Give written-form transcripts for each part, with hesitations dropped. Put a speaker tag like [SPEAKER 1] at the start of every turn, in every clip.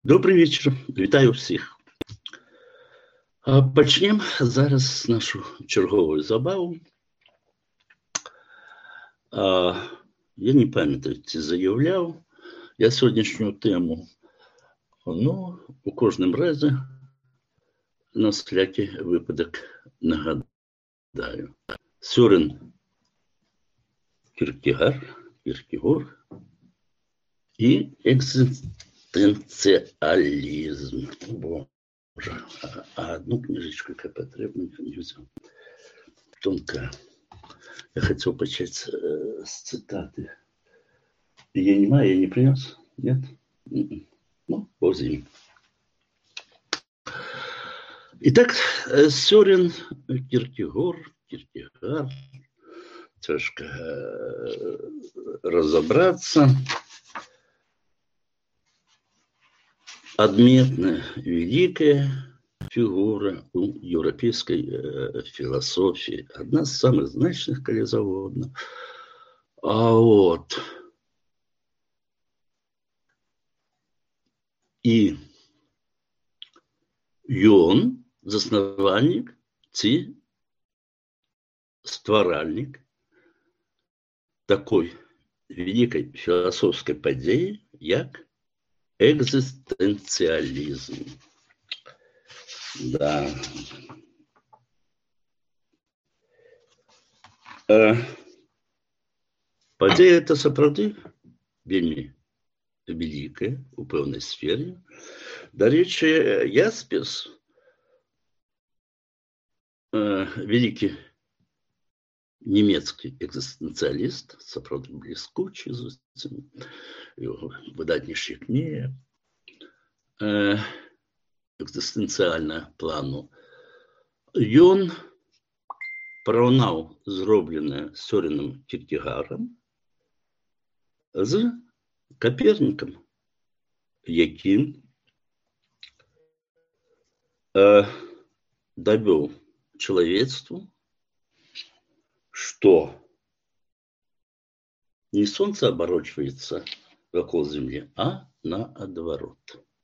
[SPEAKER 1] Добрий вечір. Вітаю всіх. Почнемо зараз нашу чергову забаву. Я не пам'ятаю, чи заявляв я сьогоднішню тему. У кожному разі на всякий випадок нагадаю. Сёрен Кierkegaard і екзистенціалізм. Боже, а одну книжечку, яка потрібна, не взяв. Тонка. Я хотел почать с цитаты. Я не принес? Нет? Бог с ним. Итак, Сёрен Кierkegaard. Тяжко разобраться. Отметная, великая фигура у европейской философии. Одна из самых значных, коли заводно. И ён, заснавальник, ці стваральник такой великой философской падзеі, як экзистенциализм. Да. Падзея это сапраўды вельмі великая у пэўнай сфере. Дарэчы, Яспес, великий немецкий экзистенциалист, сапраўды бліскучы зусім, его выдатнейшая кніга экзистенциальная плану. Ён параўнаў зробленае Сёреном Кierkegaardом з Коперніком, якім довел человечеству, что не Солнце оборачивается вокруг Земли, а наоборот.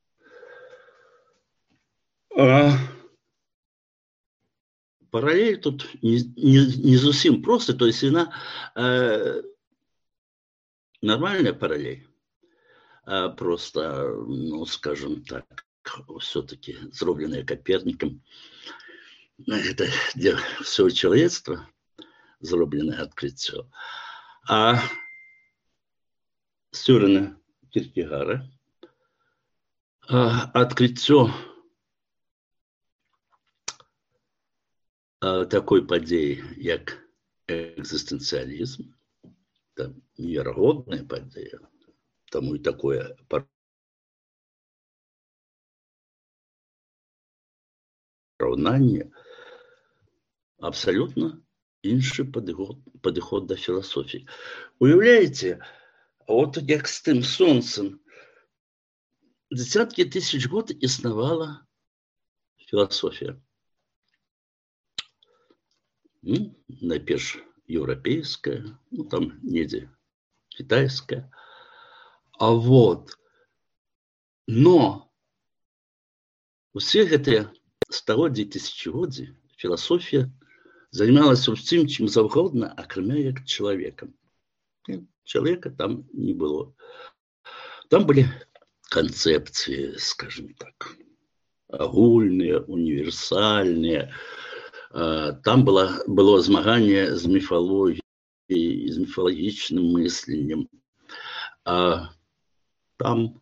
[SPEAKER 1] Параллель тут не совсем просто, то есть она нормальная параллель, просто, скажем так, все-таки зробленная Коперником. Это для всего человечества зробленное открытие. А Сёрена Кierkegaarда открытие такой падзеі, як экзистенциализм, это невероятная падзея, тому и такое параўнанне, абсолютно іншы падыход до философии. Уявляете, вот як с тем солнцем десятки тысяч год існавала философия. Найперш европейская, там недзе китайская. Но все гэтыя стагоддзі, тысячагоддзі философия занималась всем, чем завгодно, акрамя як человеком. Человека там не было. Там были концепции, скажем так, агульные, универсальные. Там было змагание с мифологией, с мифологичным мысленнем. Там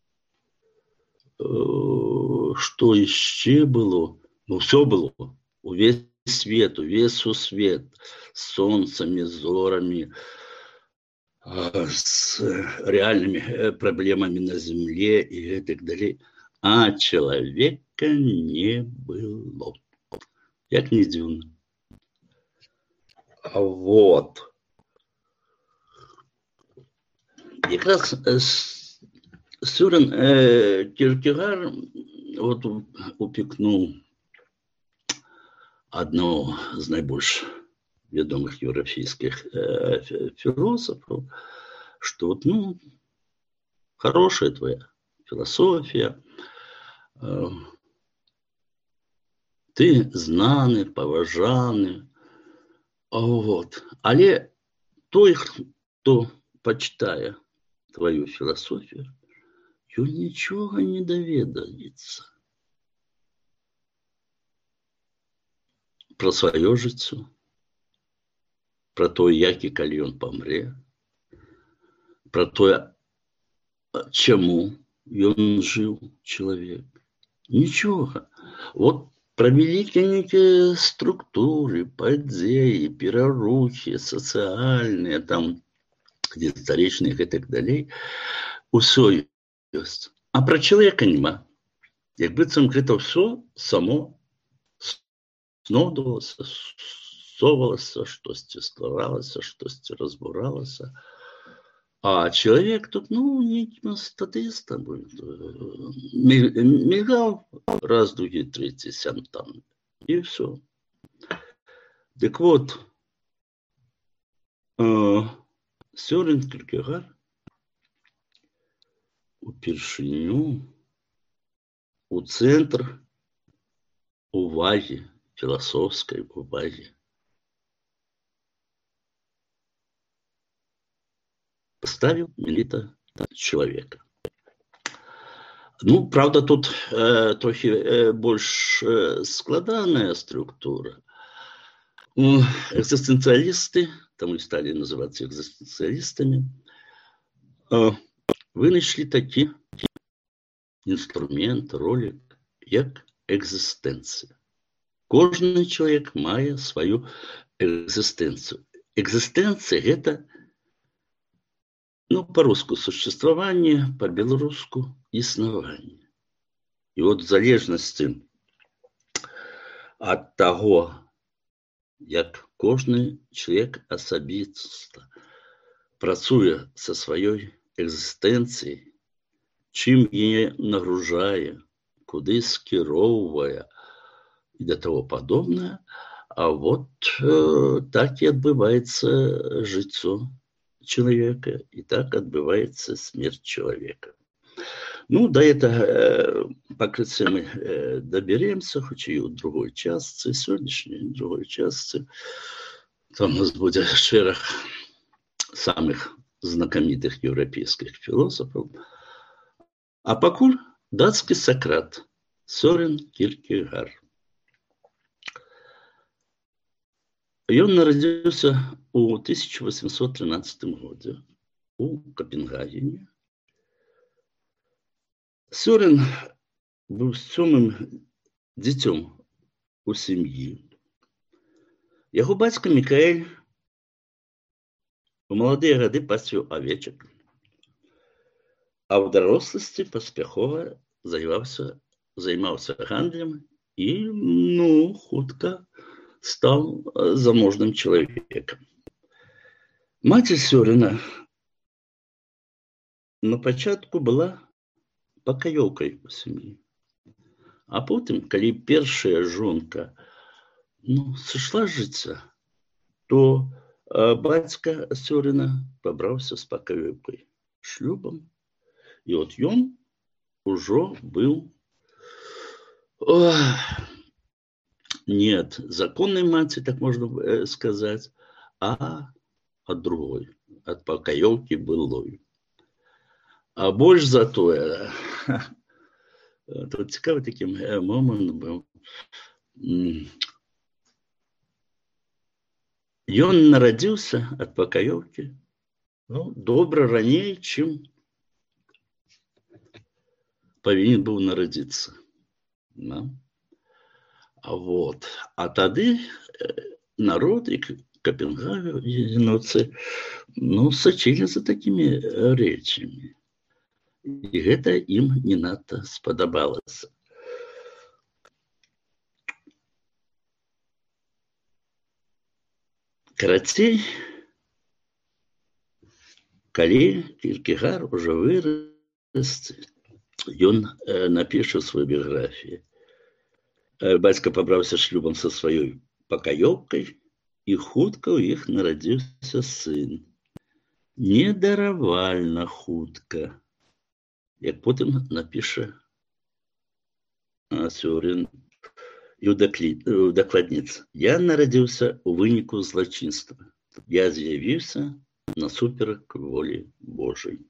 [SPEAKER 1] что еще было? Все было. Увесь свет, увесь сусвет с солнцами, зорами, с реальными проблемами на земле и так далее. А человека не было. Як не дивно. Якраз Сёрен Кierkegaard упікнув одного з найбільш відомих європейських філософів, що хорошая твоя философия, Ты знаны, паважаны. Але той, хто пачытае твою філасофію, ён нічога не даведаецца пра сваё жыццё, пра тое, як і калі ён памрэ, пра тое, чаму ён жыў, чалавек. Нічога. Пра вялікія структуры, падзеі, перарухі, сацыяльныя, там, гістарычныя і так далей, усё ёсць. А пра чалавека няма. Як быццам гэта ўсё само снодавалася, совалася, штосьці стваралася, штосьці разбуралася. А чалавек тут, нейкім статыстам мігаў раз, другі, трэці, сям там. І ўсё. Дык Сёрэн Кierkegaard упершыню у цэнтр увагі, філасофскай увагі поставіў менавіта чалавека. Правда, тут трохі больш складаная структура. Экзістэнцыялісты, там і сталі называцца экзістэнцыялістамі, вынайшлі такі інструмент, ролік, як экзістэнцыя. Кожны чалавек мае сваю экзістэнцыю. Экзістэнцыя – гэта по-руску существование, по-беларуску існаванне. І в залежнасці ад таго, як кожны чалавек асабіста працуе са сваёй экзістэнцыяй, чым яе нагружае, куды скіроўвае і да таго падобнае, так і адбываецца жыццё человека, и так отбывается смерть человека. До этого покрытия мы доберемся, хоть и в другой части, сегодняшней другой части. Там у нас будет шерах самых знакомитых европейских философов. А покуль датский Сократ, Сёрэн Кierkegaard. Ён нарадзіўся у 1813 годзе у Копенгагене. Сёрэн быў сёмым дзіцём у сям'і. Яго бацька Мікаэль у маладыя гады пасвіў авечак, а ў даросласці паспяхова займаўся гандлем і, хутка стал заможным человеком. Маці Сёрэна на пачатку была пакаёўкай у сям'і. А потым, калі першая жонка сышла з жыцця, то бацька Сёрэна пабраўся з пакаёўкай шлюбам. І ён ужо быў не от законной матери, так можно сказать, а от другой, от пакаёўкі былой. А больш за тое, тут цікавы такі момант быў. Ён нарадзіўся ад пакаёўкі добра раней, чым павінен быў нарадзіцца. А тады народ і копенгагенцы сачылі за такімі рэчамі. І гэта ім не надта спадабалася. Карацей, калі Кierkegaard ужо вырас, ён напіша сваю біяграфію. Бацька пабраўся шлюбам са сваёй пакаёўкай, і хутка ў іх нарадзіўся сын. Недаравальна хутка, як потым напіша Сёрэн і удакладніцца. Я нарадзіўся ў выніку злачынства. Я з'явіўся насуперак волі Божай.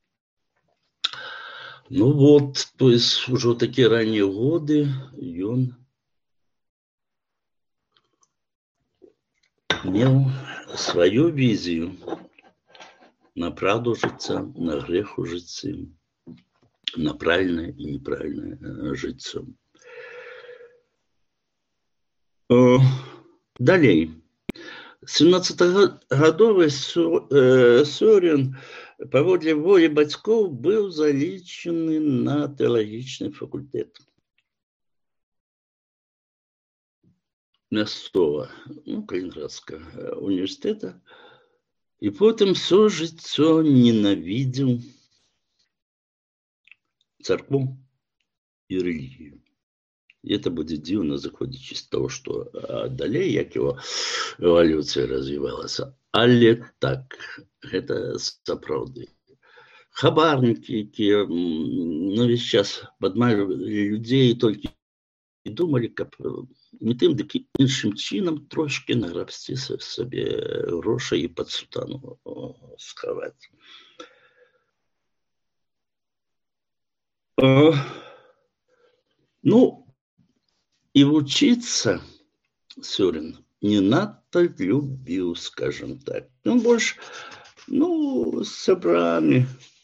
[SPEAKER 1] Ну вот, то есть ужо такія раннія годы ён меў сваю візію на правду жыцця, на грэх у жыцці, на правільнае і неправільнае жыццё. Далей. 17-гадовы Сёрэн паводле волі бацькоў быў залічаны на тэалагічны факультэт. Мясцова, Калінінградскага універсітэта. І потым всё жыццё ненавідзеў царкву і рэлігію. И это будет дивно, заходячи з того, что далей, як его эволюция развивалась. Але так, это сапраўды. Хабарники, якія весь час падманвалі людей, толькі і думали, каб не тым, дык іншым чынам трошки награбсці сабе грошай і пад сутану схаваць. Ну, и учиться Сёрэн не надто любил, скажем так. Он больше, с сябрамі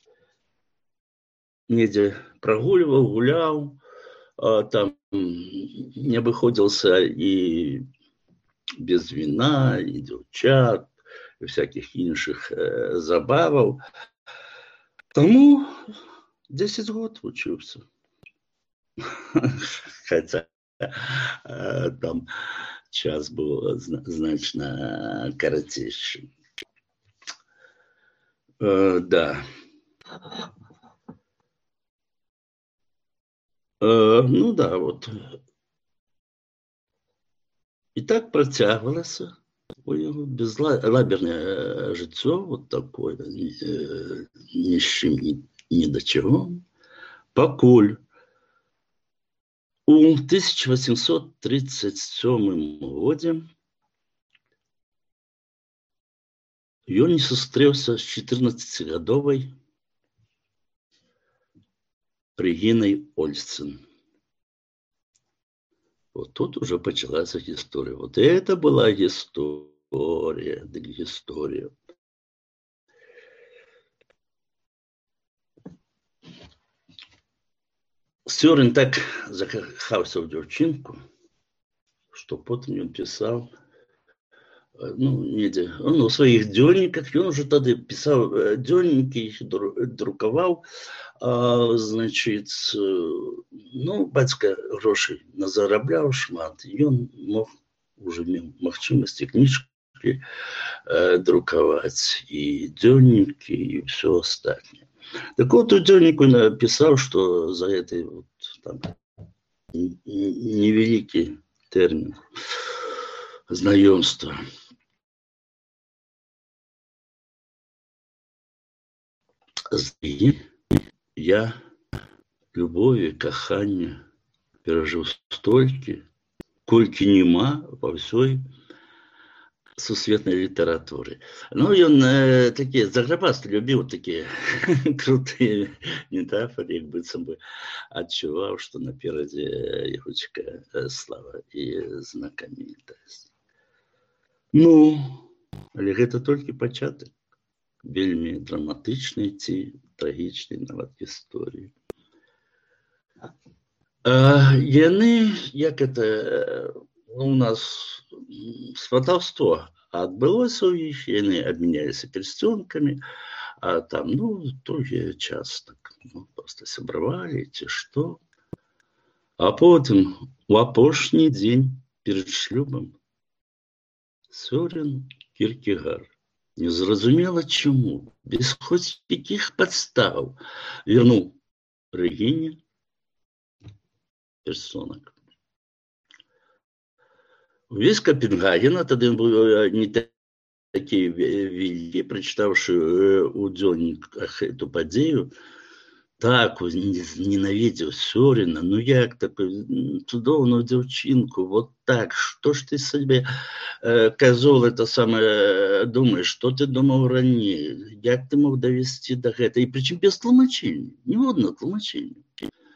[SPEAKER 1] недзе прогуливал, гулял, там не обыходился и без вина, и девчат, и всяких іншых забаваў. Тому 10 год учился. Хотя там час был значно коротейший. Да. Ну да, вот. И так працягвалася у яго безлабернае жыццё, вот такое, ні з чым, ні да чаго, пакуль у 1837 годзе ён не сустрэўся з 14-гадовай Региной Ольсен. Вот тут уже началась история. Вот это была история, да история. Сёрэн так закахаўся ў дзяўчынку, што потым ён пісаў, недзе, у сваіх дзённіках, ён уже тады пісаў дзённікі, іх друкаваў, значыць, бацька грошай назарабляў шмат, ён уже меў магчымасці кніжкі друкаваць, і дзённікі, і ўсё астатняе. Так вот, у дзённіку написал, что за этой вот там невеликий термин знакомства я любові, кахання перажыў столькі, колькі нема во всёй сусветной литературы. Он такие заграбасты любил, такие крутые метафоры, как быццам бы адчуваў, что наперадзе яго чакае слава и знакамітасць. Але гэта толькі пачатак вельмі драматычнай ці трагічнай нават гісторыі. Яны, як это у нас сватаўство адбылося ў іх, яны абмяняліся пярсцёнкамі, а там, толькі час так, проста сябравалі ці што. А потым, у апошні дзень перад шлюбам, Сёрэн Кіркегар, незразумела чаму, без хоць якіх падстаў, вернуў Рэгіне пярсцёнак. Увесь Копенгаген, а тады быў не такі вялікі, прачытаўшы ў дзённіках эту падзею, так ненавидел Сёрина, ну як такую чудовную девчинку, вот так, что ж ты себе, козол, это самое, думаешь, что ты думал ранее, як ты мог довести до этого, и причем без тлумачения, ни одного тлумачения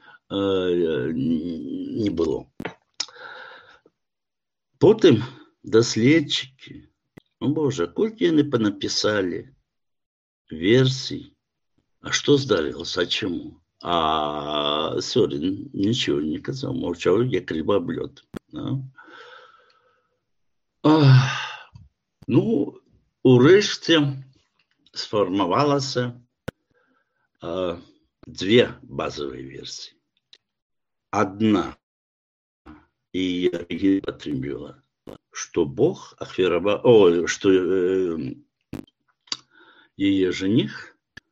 [SPEAKER 1] не было. Потім дослідчики, ну боже, колькі яны понаписали версий, а что здарилось, а чему? А Сёрин ничего не казал, молчал, як рыба об лёд. Да? Ну, урэшце сфармавалася две базовые версии. Одна, и я ее подтримливала, что Бог ахвяраваў, что ее жених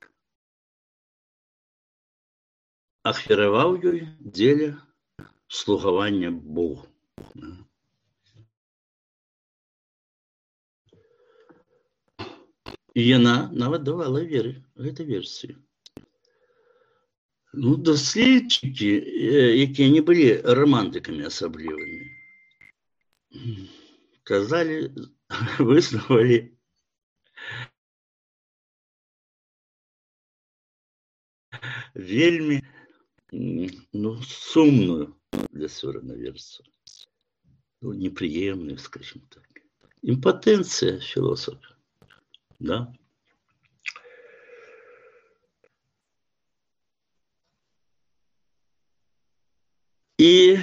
[SPEAKER 1] ахвяраваў ёй дзеля слугавання Богу. І яна нават давала веры гэтай версіі. Ну, даследчыкі, якія не былі романтыкамі асаблівымі, казалі, выснавалі вельмі, ну, сумную для Сёрина версию. Ну, неприемную, скажем так. Импотенция философа. Да? И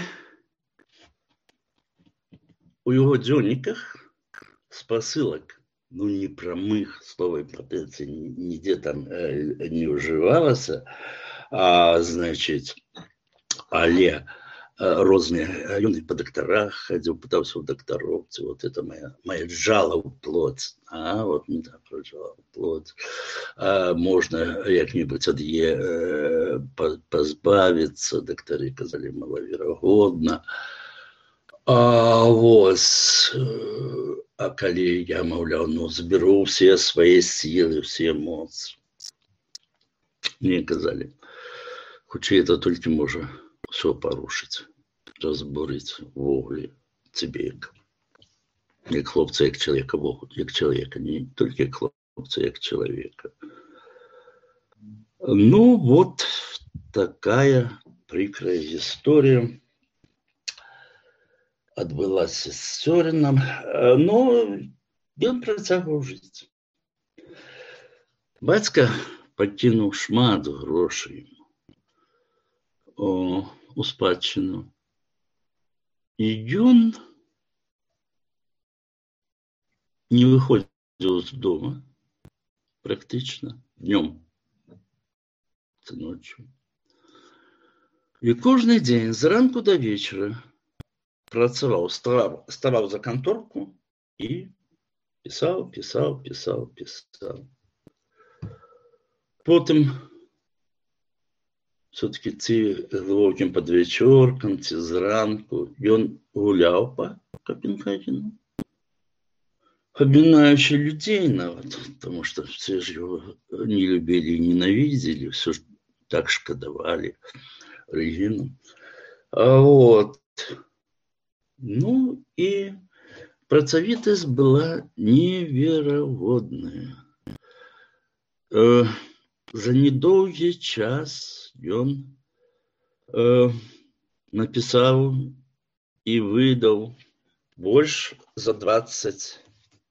[SPEAKER 1] у его дзённіках спасылак, ну, не прамых, слова импотенции нигде там не уживалася, а, значит, але розныя, ён і па дактарах хадзіў, пытаўся ў дактароў, вот это моя жала ў плоть, вот не так жала ў плоть, можна як-небудзь ад яе пазбавіцца, дактары казалі малаверагодна, а калі я, маўляў, ну, зберу ўсе свае сілы, ўсе моцы, мне казалі, хутчэй это толькі можа все порушить, разбурить вугле тебе, як хлопца, як человека, як человека, не только як хлопца, як человека. Ну, вот такая прикрая история отбылась с Сёрином, но ён працягваў жыць. Бацька пакінуў шмат грошай у спадчыну. І ён не выходзіў з дома практычна днём, ночью. І кожны дзень з ранку да вечара працаваў, ставаў за канторку і пісаў. Потым все-таки ці глубоким подвечоркам, ці зранку ён гуляў по Копенгагену, обминаючи людей нават, потому что все же его не любили и ненавидели, все так шкодовали Регину. Вот. Ну и працавітасць была неверагодная. За недолгий час ён написал и выдал больше за 20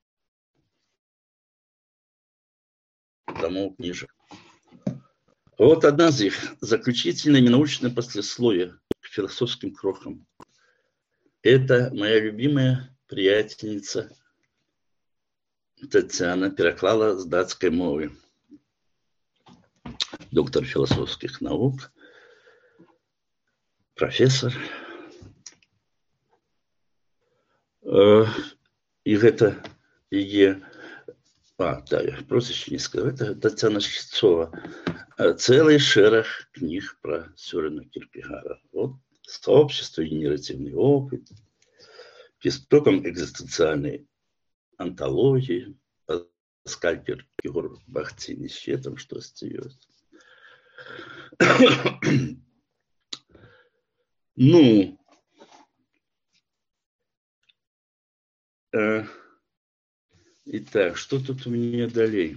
[SPEAKER 1] томов книжек. Вот одна из них, заключительное ненаучное послесловие к философским крохам. Это моя любимая приятельница Татьяна переклала с датской мовы. Доктор философских наук, профессор. И это ее... да, я просто еще не сказал. Это Татьяна Швецова. Целый шерах книг про Сёрина Киркегара. Вот сообщество, генеративный опыт, к истокам экзистенциальной антологии, Паскаль Киркегор, Бахтин, еще там что остается. Ну, итак, что тут у меня далее?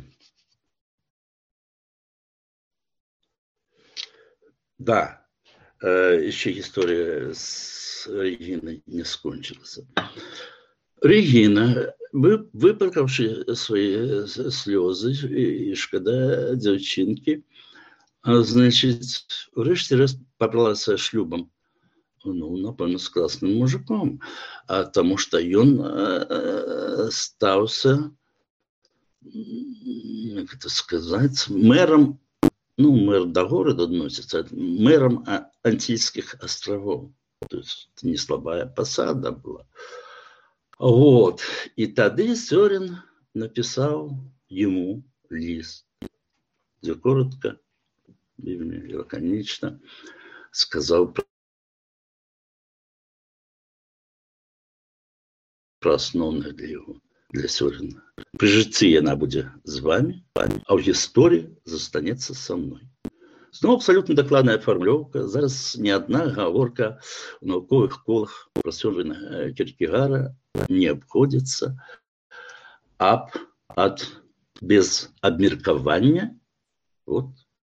[SPEAKER 1] Да, еще история с Региной не скончилась. Регина, выплакавши свои слезы и шкода дзяўчынкі, значит, врэшце раз пабралася шлюбам, ну, напэўна, з класным мужиком, таму што ён стаўся, як это сказаць, мэрам, ну, мэр до города относится, мэром Антильских островов. То есть не слабая посада была. Вот. И тогда Сёрин написал ему лист, где коротко и лаконично сказал про основное для его, для Сёрина. При житті она будет с вами, а в истории застанется со мной. Знову абсолютно докладная формулировка. Зараз ни одна гаворка в науковых колах про Сёрина Кierkegaара не обходится без обмеркования вот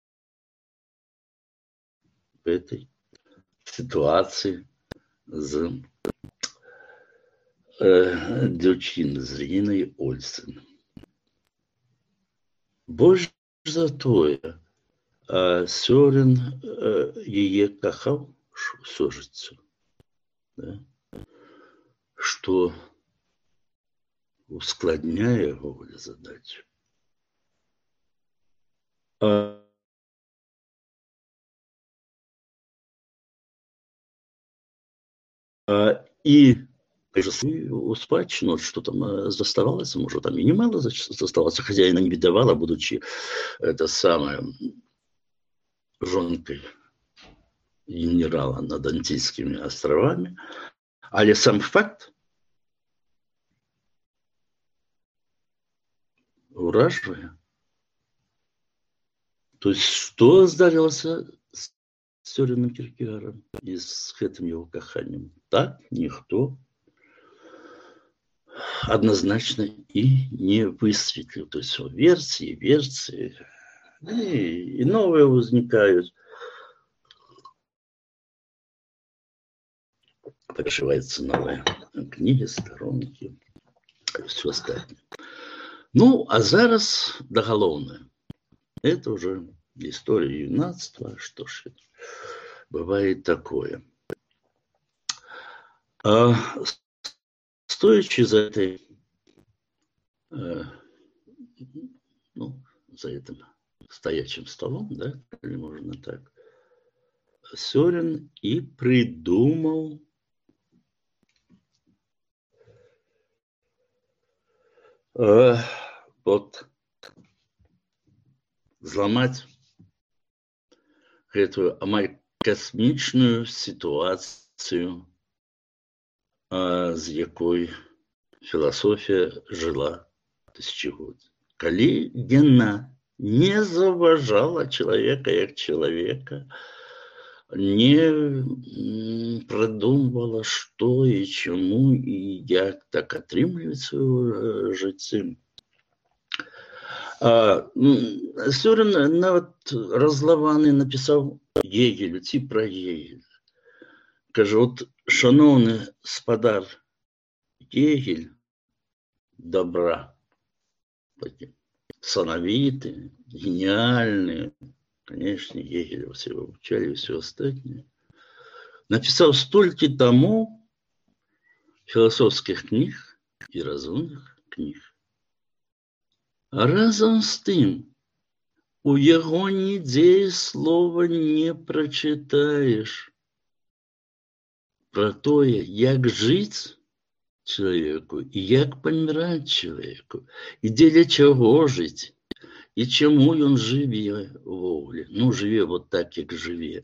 [SPEAKER 1] в этой ситуации с дзяўчынай, з Регінай Ольсен. Больш за тое, Сёрин яе кахаў усё жыццё, да? Што ускладняе яго задачу. И у спадщину, что там заставалось, может, там и немало заставалось, хозяина не видавала, будучи это самое жонкой генерала над Антильскими островами. Але сам факт уражвае. То есть, что здарылася с Сёриным Кierkegaarом и с этим его каханием? Так никто однозначно и не высветлил. То есть версии, и новые возникают. Подшиваются новые книги, сторонники, и все остальное. Ну, а зараз доголовное. Это уже история юнацтва. Что ж, бывает такое. Стоячи за этой, за этим стоячим столом, да, или можно так, Сёрин и придумал вот взломать эту амаль космичную ситуацию, з якой философия жила тысячегодия. Калі яна не заважала человека как человека, не продумывала, что и чему, и як так атрымліваць сваё жыццё. Сёрин нават разлаваны написал Гегелю, ці про Гегеля. Каже, от, шановний спадар Гегель, добра, такие сановитые, гениальные, конечно, Гегеля все обучали и все остальное, написал столько томов философских книг и разумных книг. А разом з тым, у яго нідзе слова не прочитаешь про тое, як жить человеку и як помирать человеку, и для чего жить, и чему он живе вовле. Ну, живе вот так, как живе.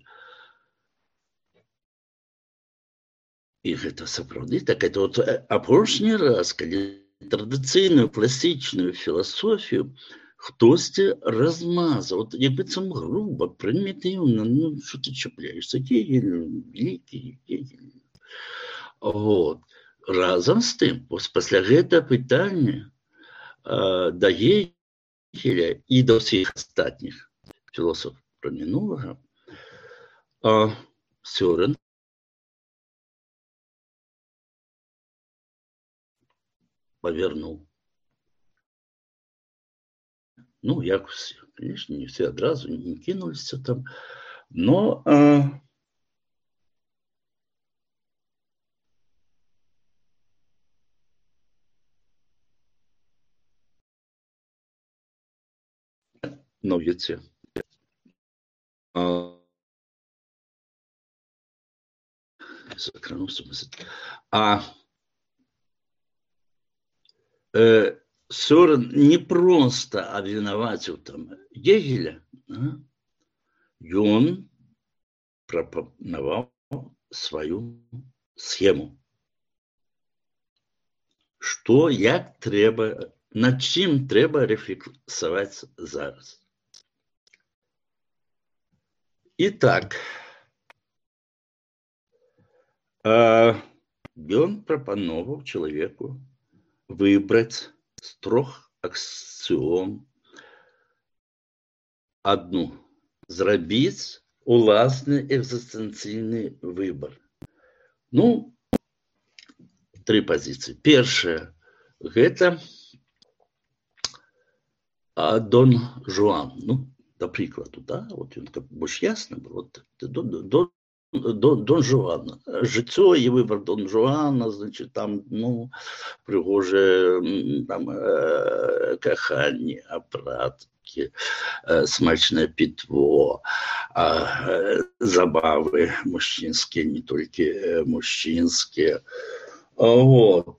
[SPEAKER 1] И это сапраўды так. Это вот апошні раз, калі традыцыйную класічную філасофію хтосьці размазаў, от як быццам груба, прымітыўна, ну, што ты чапляешься, Гегель, великий Гегель. Вот. Разам з тым, пасля гэтага пытання да Гегеля і да ўсіх астатніх філосафаў прамінулага, Сёрэн павярнуў. Ну, як усе, конечно, не все адразу не кінуліся там, но видите, Сёрэн не просто абвінаваціў там Гегеля, ён прапанаваў сваю схему. Што, як трэба, над чым трэба рэфлексаваць зараз. Итак, ён прапановаў чалавеку выбраць з 3 аксіом одну, зрабіць уласны экзістэнцыйны выбор. Ну, 3 пазіцыі. Першая – гэта Дон Жуан. Ну, да прыкладу, да? Вот ён как больш ясны быў. Вот, Дон Жуан. Жыццё і выбор Дон Жуана, значит, там, ну, прыгожае там каханне, апраткі, смачнае пітво, забавы мужчынскія, не толькі мужчынскія. Вот.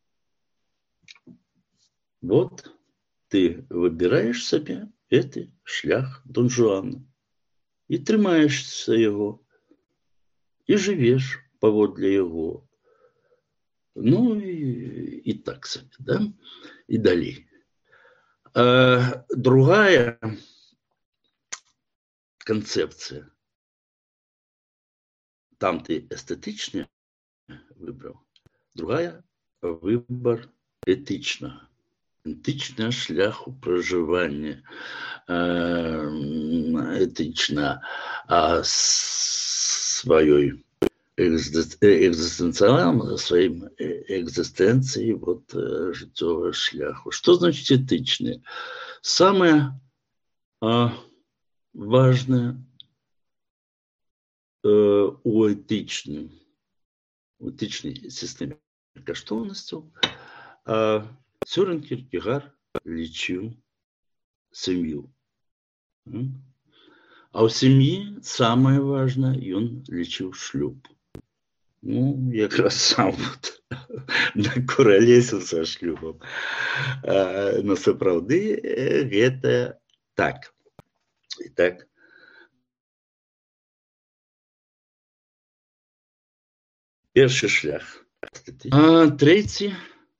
[SPEAKER 1] Вот ты выбираешь себе этот шлях Дон Жуана и трымаешься его, и живешь паводле его. Ну и так себе, да? И далее. Другая концепция. Там ты эстетичный выбрал. Другая – выбор этичного. Этична шляху проживання, етична своєю экзистенциалом, своим экзистенцией вот, життєвого шляху. Что значит этичное? Самое важное у этичной системе каштоўнасцяў Сёрэн Кierkegaard лічыў сям'ю. А ў сям'і самае важнае ён лічыў шлюб. Ну, якраз сам вот накуралесіў са шлюбам. Но сапраўды гэта так. Итак, першы шлях. Трэці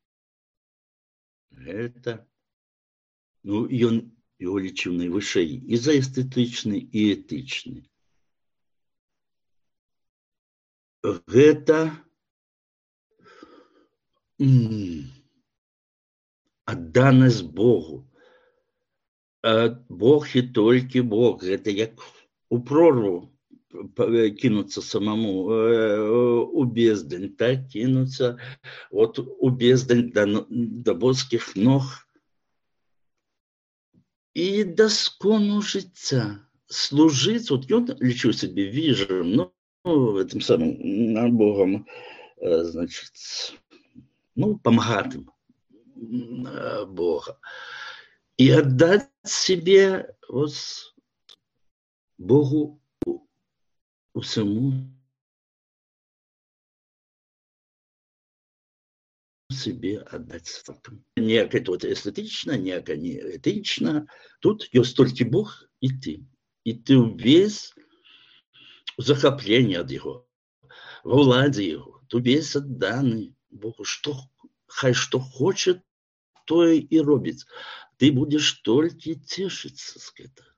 [SPEAKER 1] это, ну, ён его лічыў найвышэй і за эстэтычны, і этычны. Гэта адданасць Богу. Бог і толькі Бог. Гэта як у прорву кинуться самому у бездань, так, кинуться вот у бездань до божских ног и до скону життя служить. Вот он лечу себе вижем, ну, этим самым Богом, значит, ну, помогать им Бога и отдать себе вот Богу усаму себе отдать стакан. Некое тут эстетично, некое не этично. Тут есть только Бог и ты. И ты весь захопление от Его, во владе Его. Ты весь отданный Богу. Хай что хочет, то и робит. ты будешь только цешыцца з гэтага.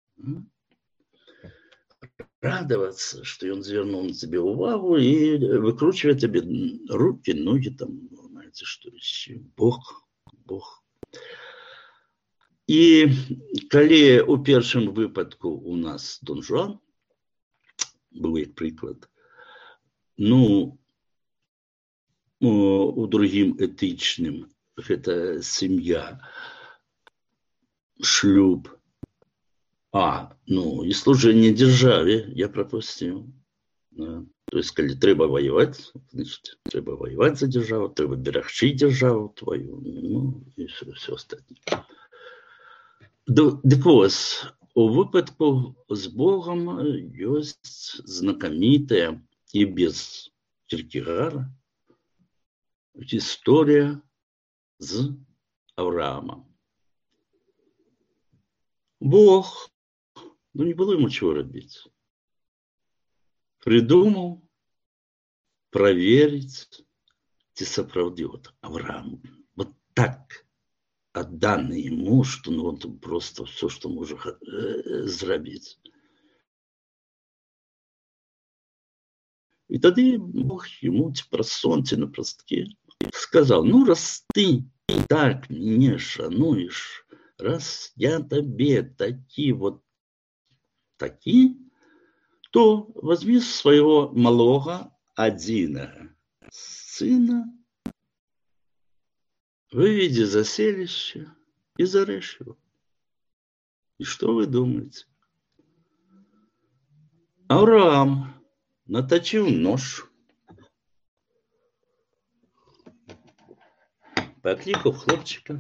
[SPEAKER 1] Радоваться, что он звернул на тебе увагу и выкручивает тебе руки, ноги, там, знаете, что еще. Бог. И коли у першым выпадку у нас Дон Жуан, был як приклад, ну, у другим этичным, это семья, шлюб, ну, и служение державе я пропустил. Да. То есть, коли трэба воевать, значит, трэба воевать за державу, трэба берагчы державу твою, ну, и все остальное. Дык вось, у выпадку с Богом есть знакомитая и без Киркегара история с Авраамом. Бог, ну не было ему чего робить. Придумал проверить, ці сапраўды вот Авраам вот так отданный ему, что ну, он просто все, что может зрабіць. И тогда Бог ему праз сон ці на простке сказал: ну раз ты так не шануешь, раз я тебе таки, то возьми своего малого одиного сына, выведи за селище и зарежь его. И что вы думаете? Авраам наточил нож, покликал хлопчика,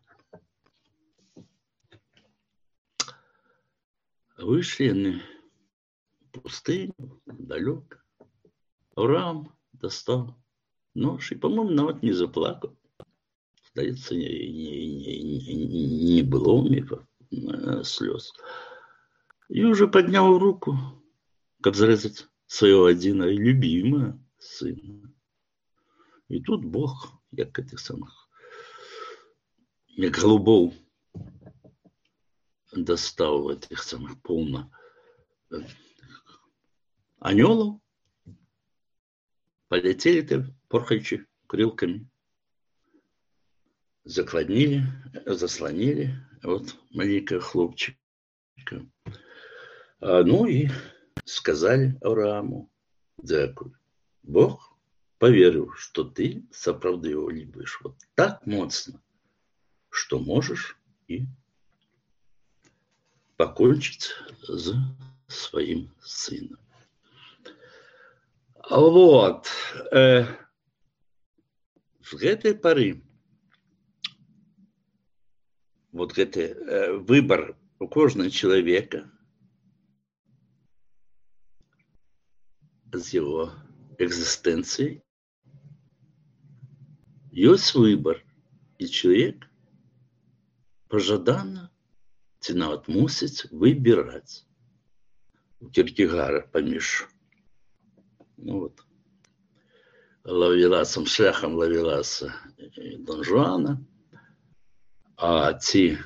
[SPEAKER 1] вышли они в пустыню, далеко. Авраам достал нож и, по-моему, нават не заплакал. Здаецца, не было у него слез. И уже поднял руку, как зарезать своего одиного любимого сына. И тут Бог, як этих самых, як голубов, достал этих самых полно анёлов, полетели порхаючи крылками, заслонили вот маленького хлопчика. Ну и сказали Аврааму: дякую, Бог поверил, что ты сапраўды его любишь вот так моцно, что можешь и покончить с своим сыном. Вот. С гэтай поры вот гэты выбор у кожнага человека с его экзистенцией есть выбор, и человек пожаданно ці нават мусіць выбирать. У Киркегара паміж вот Лавеласом, шляхом Лавеласа и Дон Жуана, а ці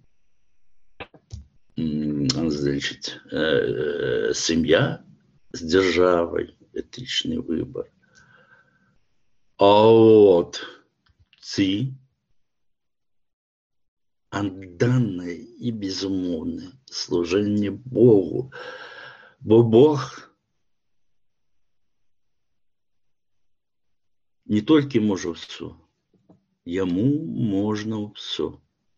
[SPEAKER 1] значит, семья с державой, этичный выбор. А вот ці отданное и безумовное служение Богу. Бо Бог не только может все, ему можно все.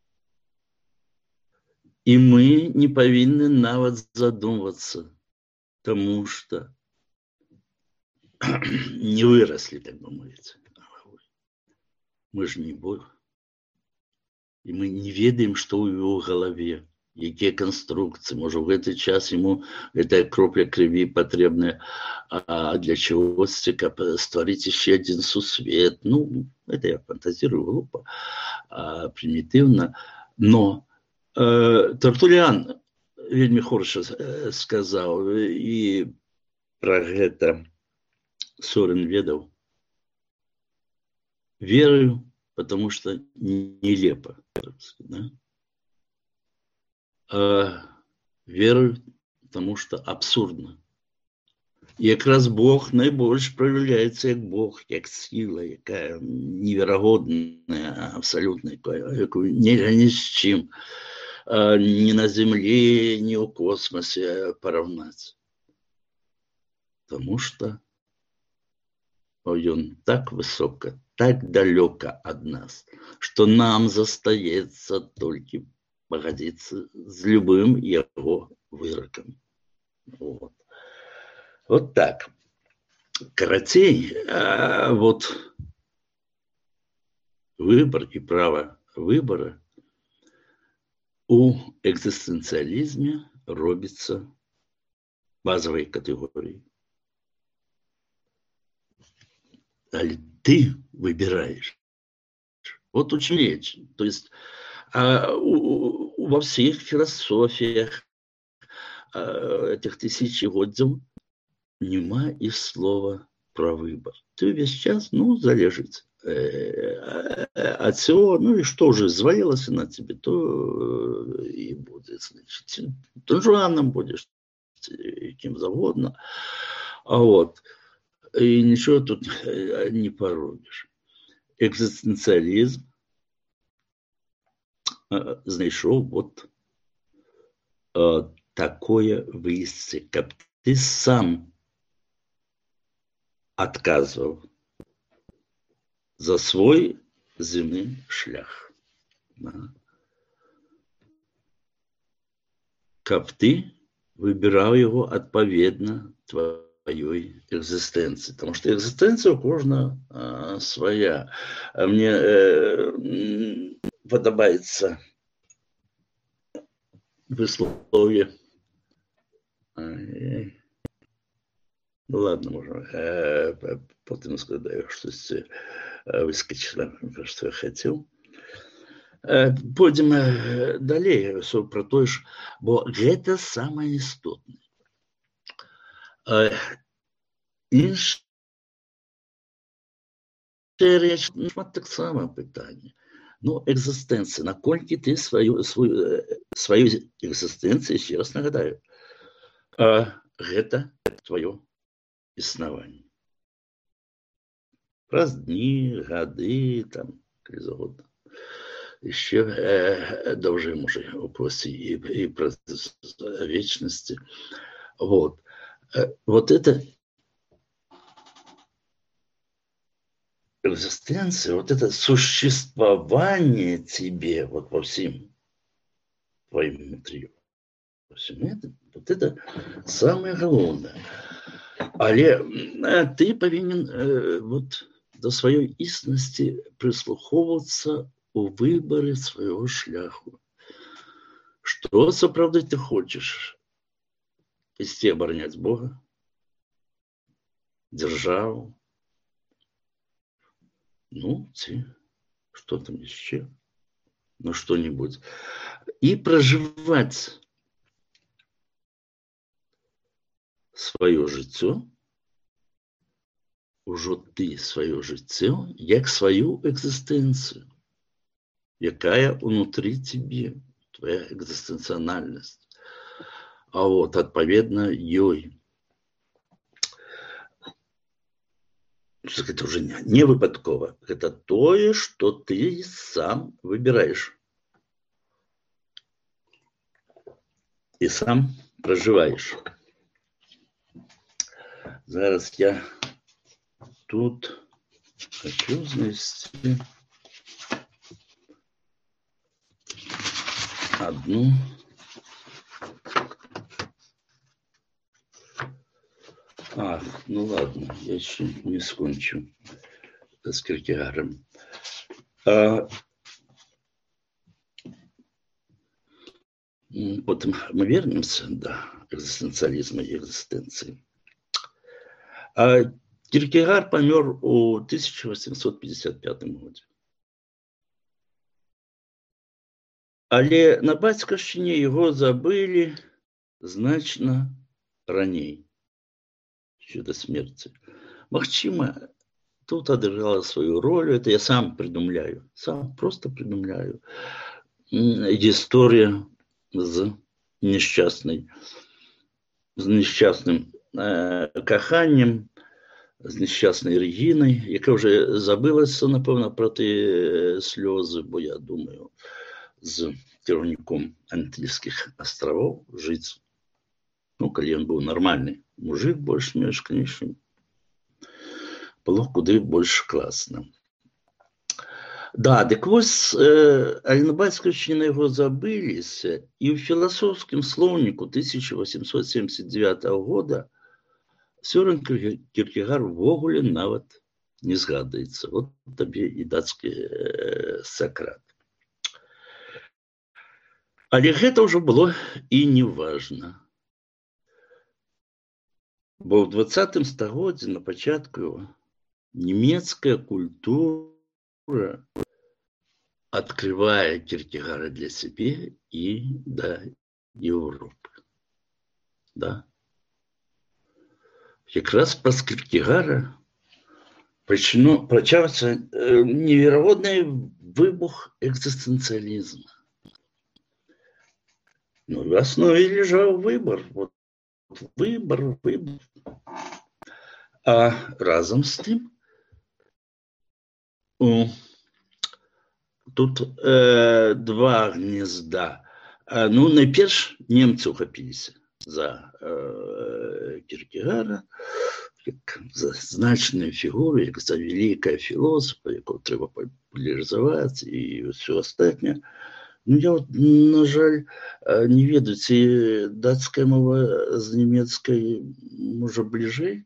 [SPEAKER 1] И мы не повинны нават задумываться, потому что не выросли, так бы мовить. Мы же не Бог. И мы не ведаем, что у его голове, какие конструкции. Может, в этот час ему эта кропля крови потребна для чего створить еще один сусвет. Ну, это я фантазирую глупо, примитивно. Но Тертуліан вельмі хороша сказал, и про это Сорен ведал. Верую, потому что нелепо. Да? веруют, потому что абсурдно. І якраз Бог найбільш проявляється як Бог, як сила, яка невероятная, абсолютно, яку нельзя ні з чим, ні на землі, ні у космосі порівняти. Тому що він так високо, так далеко від нас, що нам зостається тільки погодитися з любим його вироком. Вот. Вот так. Коротей, вот выбор и право выбора у экзистенциализме робится базовой категорией. А ты выбираешь. Вот очень речь. То есть во всех философиях этих тысячегоддзів нема і слова про вибор. Ти весь час, залежить от цього, і що вже звалилося на тебе, то і буде, значить, донжуаном будеш, ким завгодно, і нічого тут не поробиш. Екзистенціалізм знайшов такое выяснение, как ты сам отказывал за свой земный шлях. Да. Как ты выбирал его отповедно твоей экзистенции. Потому что экзистенция у кожного своя. Мне подобается высловие. Ну ладно, можно. Потом складаю, что выскочило, что я хотел. Пойдем далее про то, что это самое истотное. Інша річ, так само питання. Екзистенція. Накольки ти свою екзистенцію, ще раз нагадаю, гэта твое існаванне. Праз дні, гады, там, калі заўгодна. Еще даўжэй можа упросці і праз вечнасці. Вот это экзистенция, вот это существование тебе во всем твоим внутри, во всем этом, вот это самое главное. Але ты повинен до своей истинности прислуховываться у выборе своего шляху. Что соправдать ты хочешь? Вести оборонять Бога, державу, что там еще, что-нибудь. И проживать свое життя, уже ты свое життя, як свою экзистенцию, якая внутри тебе, твоя экзистенциональность. А отповедно, ёй. Это уже не выпадково. Это то, что ты сам выбираешь. И сам проживаешь. Зараз я тут хочу знайти одну ладно, я еще не скончу с Киркегаром. Потом мы вернемся до экзистенциализма и экзистенции. Киркегар помер у 1855 году. Але на батьківщині його забили значно ранее, еще до смерти. Магчыма, тут одержала свою роль, это я сам придумляю, просто придумляю. История з нещасным каханнем, з нещаснай Регінай, яка вже забылася, напевно, про ті сльози, бо я думаю, з кіраўніком Антильскіх астравоў жыць, ну, калі ён быў нармальны мужик, больш-менш, конечно, было куды больш класна. Да, дык вось, але на бацькаўшчыне на яго забыліся, і ў філасофскім слоўніку 1879 года Сёрэн Кierkegaard ввогуле нават не згадваецца. Вот табе і дацкі Сократ. Але гэта ўжо было і не важна. Бо ў 20 стагоддзі на пачатку нямецкая культура открывае Кierkegaard для сябе і да Европы. Да. Якраз праз Кierkegaard пачаўся неверагодны выбух экзістэнцыялізму. Ну, в основе лежал выбор. Вот выбор. А разом с тем тут два гнезда. Ну, найперш немцы ухапіліся за Кierkegaard, як за значную фігуру, як за великого філософа, якого треба популяризувати і все остальне. Ну, я, вот, на жаль, не ведаю, ці дацкая мова з нямецкай можа бліжэй.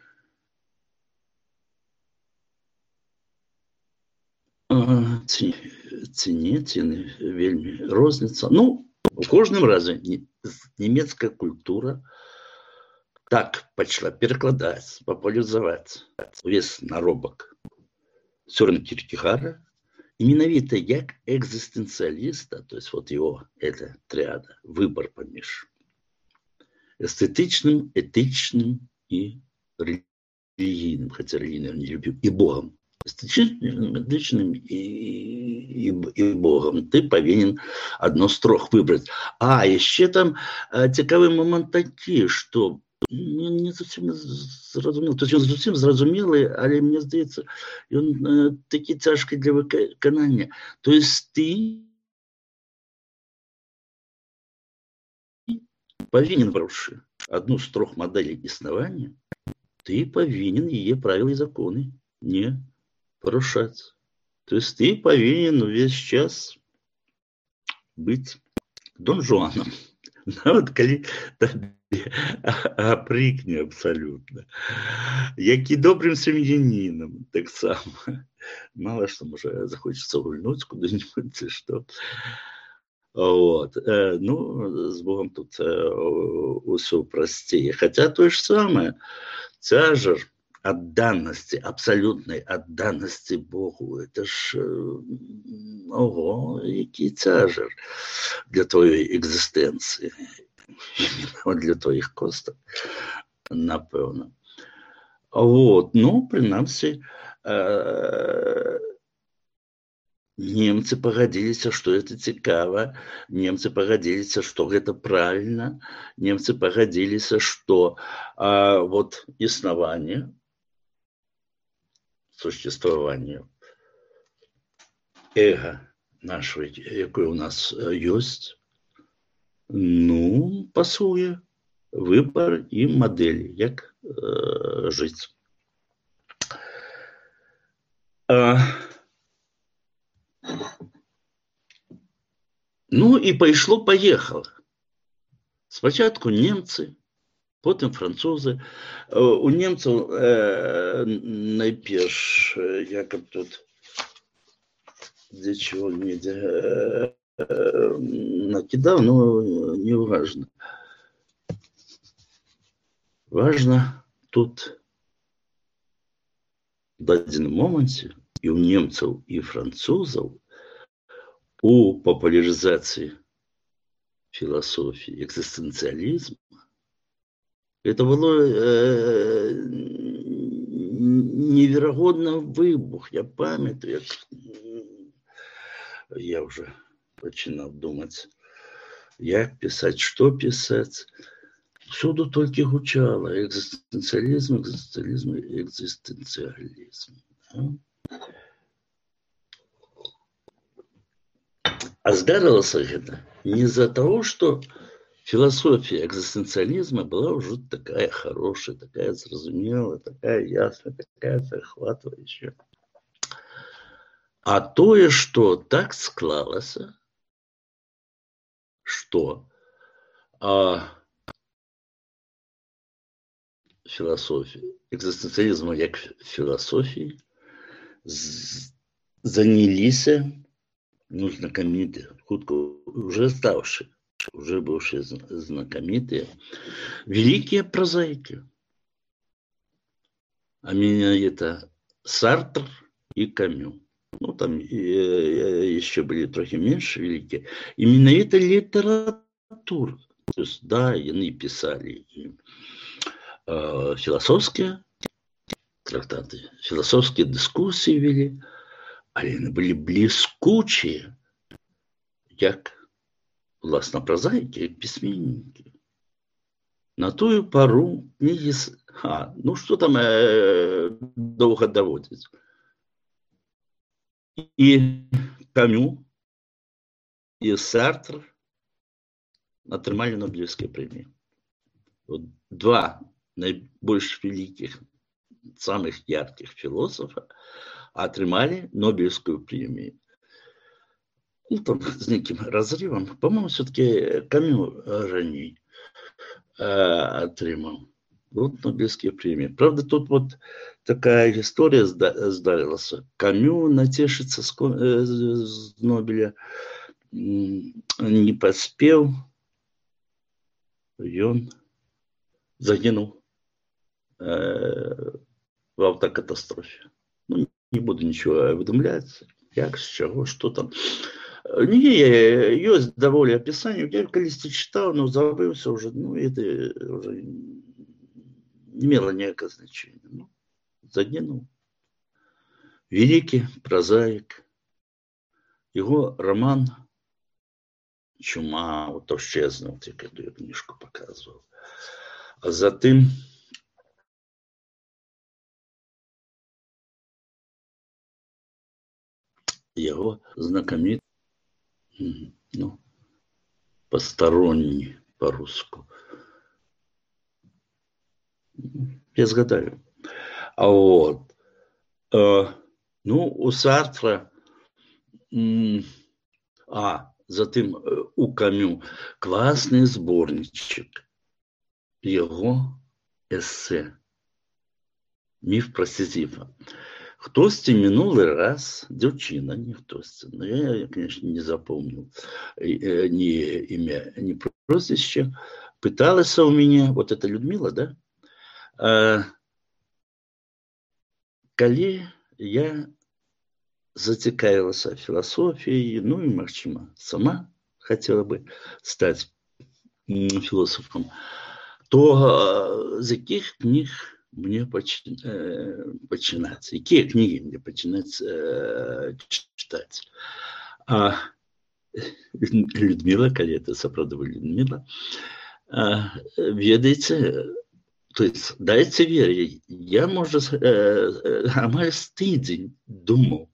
[SPEAKER 1] Ці не, ці вельмі розніца. Ну, у кожным разе нямецкая культура так пачала перакладаць, папулярызаваць увесь наробак Сёрэна Кierkegaard, и менавіта як экзистенциалиста, то есть вот его эта триада, выбор помеж эстетичным, этичным и религийным, хотя религийным не любил, и Богом. Эстетичным, этичным и Богом. Ты повинен одно з трох выбрать. А, еще там цікавий момент такий, что не зовсім зрозуміло. Тобто він зовсім зрозумілий, але мені здається, він такий тяжкий для виконання. Тобто ти повинен, выбравши одну з трьох моделей існування, ти повинен її правила і закони не порушати. Тобто ти повинен весь час бути Дон Жуаном. Нават калі табе апрыкне абсалютна. Які добрым сям'янінам таксама. Мала што можа захочацца гульнуць куды-нибудь ці што. Вот. Ну, з Богом тут усё прасцей. Хаця тое ж самае, цяжар адданасці, абсалютнай адданасці Богу. Это ж, ого, які цяжар для твоей экзістэнцыі. Для твоих косток, напевно. Вот. Ну, принаймні, немцы погодились, что это цікаво, немцы погодились, что это правильно, немцы погодились, что вот існаванне, существование эго нашего, якое у нас есть, ну, пасуе выбор і мадэлі, як жыць. Ну, і пайшло-паехала. Спачатку немцы, потым французы. У немцаў найперш, як тут, дзе чего недзе накидал, но не важно. Важно тут в дадзеным моменце і ў немцаў, і французаў у популяризации философии экзистенциализма это было неверагодны выбух. Я памятаю, як я уже пачынаў думаць як писать, что писать. Всюду только гучало экзистенциализм, экзистенциализм, экзистенциализм. А здарылася гэта не из-за того, что философия экзистенциализма была уже такая хорошая, такая зразумелая, такая ясная, такая захватывающая. А тое, что так склалася, что философия, экзистенциализм як философии заняліся знакомитые, хутка уже ставшие, уже бывшие знакомитые, великие прозаики. А менавіта Сартр и Камю. Ну, там еще были трохи меньше великие. И менавіта литература. То есть, да, они писали и философские трактаты, философские дискуссии вели, але они были блескучие, як власна прозаики и письменники. На тую пару книги... ну что там долго доводить. И Камю, и Сартр атрымалі Нобелевские премии. Вот два наибольш великих, самых ярких философа атрымалі Нобелевскую премию. Ну, там с неким разрывом. По-моему, все-таки Камю ранее атрымаў. Вот Нобелевские премии. Правда, тут вот такая история здарилась. Камю нацешиться с Нобеля не поспел. И он загинул в автокатастрофе. Ну, не буду ничего выдумлять. Як, с чего, что там. Не, есть довольно описание. Я количество читал, но забылся уже. Ну, это уже не имело никакого значения. Ну, загинул. Великий прозаик. Его роман «Чума», вот то исчезнул, когда я книжку показывал. А затем его знакомит, ну, посторонний по-русски. Я сгадаю. А вот, ну, у Сартра, затем у Камю классный сборничек его эссе «Миф про Сизифа». Хтосьці минулый раз, девчина, не хтосьці, но я, конечно, не запомнил ни имя, ни прозвище, пыталась у меня, вот это Людмила, да, коли я зацікавилася философией, ну и, магчыма, сама хотела бы стать философом, то з яких книг мне починать? Какие книги мне починать читать? А Людмила, коли это сапраўды Людмила, ведаеце, то есть, дайте верить, я, может, амаль з тыдзень думал,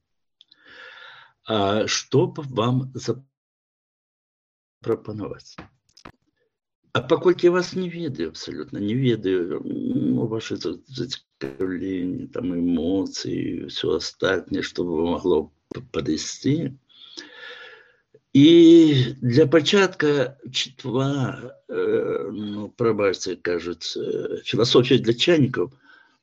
[SPEAKER 1] что бы вам запропоновать. А паколькі я вас не ведаю, абсолютно не ведаю, ну, ваши зацікавлення, там, эмоции, все остальное, что бы могло подойти. И для початка читва, ну, пробачьте, кажется, философия для чайников.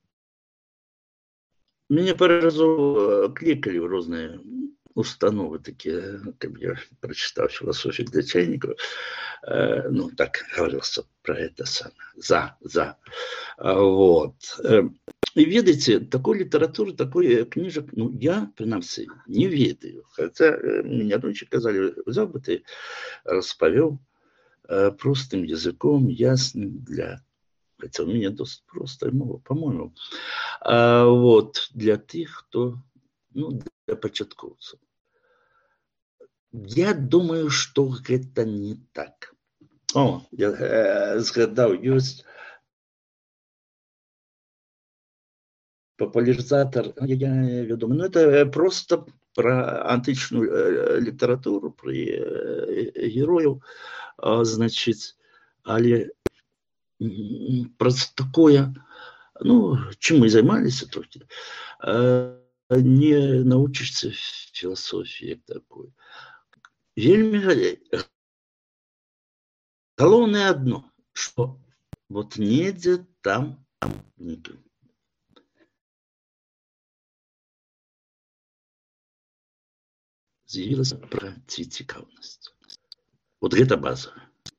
[SPEAKER 1] Меня пару разов кликали в разные установы такие, как я прочитал «Философию для чайников», ну, так говорился про это самое, вот. И видите, такой литературы, такой книжек, ну, я, принаймні, не ведаю. Хотя мне раньше сказали, взял бы ты, расповел простым языком, ясным для... Хотя у меня досить простая мова, по-моему. Вот, для тех, кто, ну, для початковцев. Я думаю, что это не так. О, я згадав, есть популяризатор, я ведомый, ну это просто про античную литературу, про героев, значит, але просто такое, ну, чим ми займалися трохи, не научишься философии такой. Вельми главное одно, что вот недзе там з'явілася пра цікаўнасць. Вот гэта база.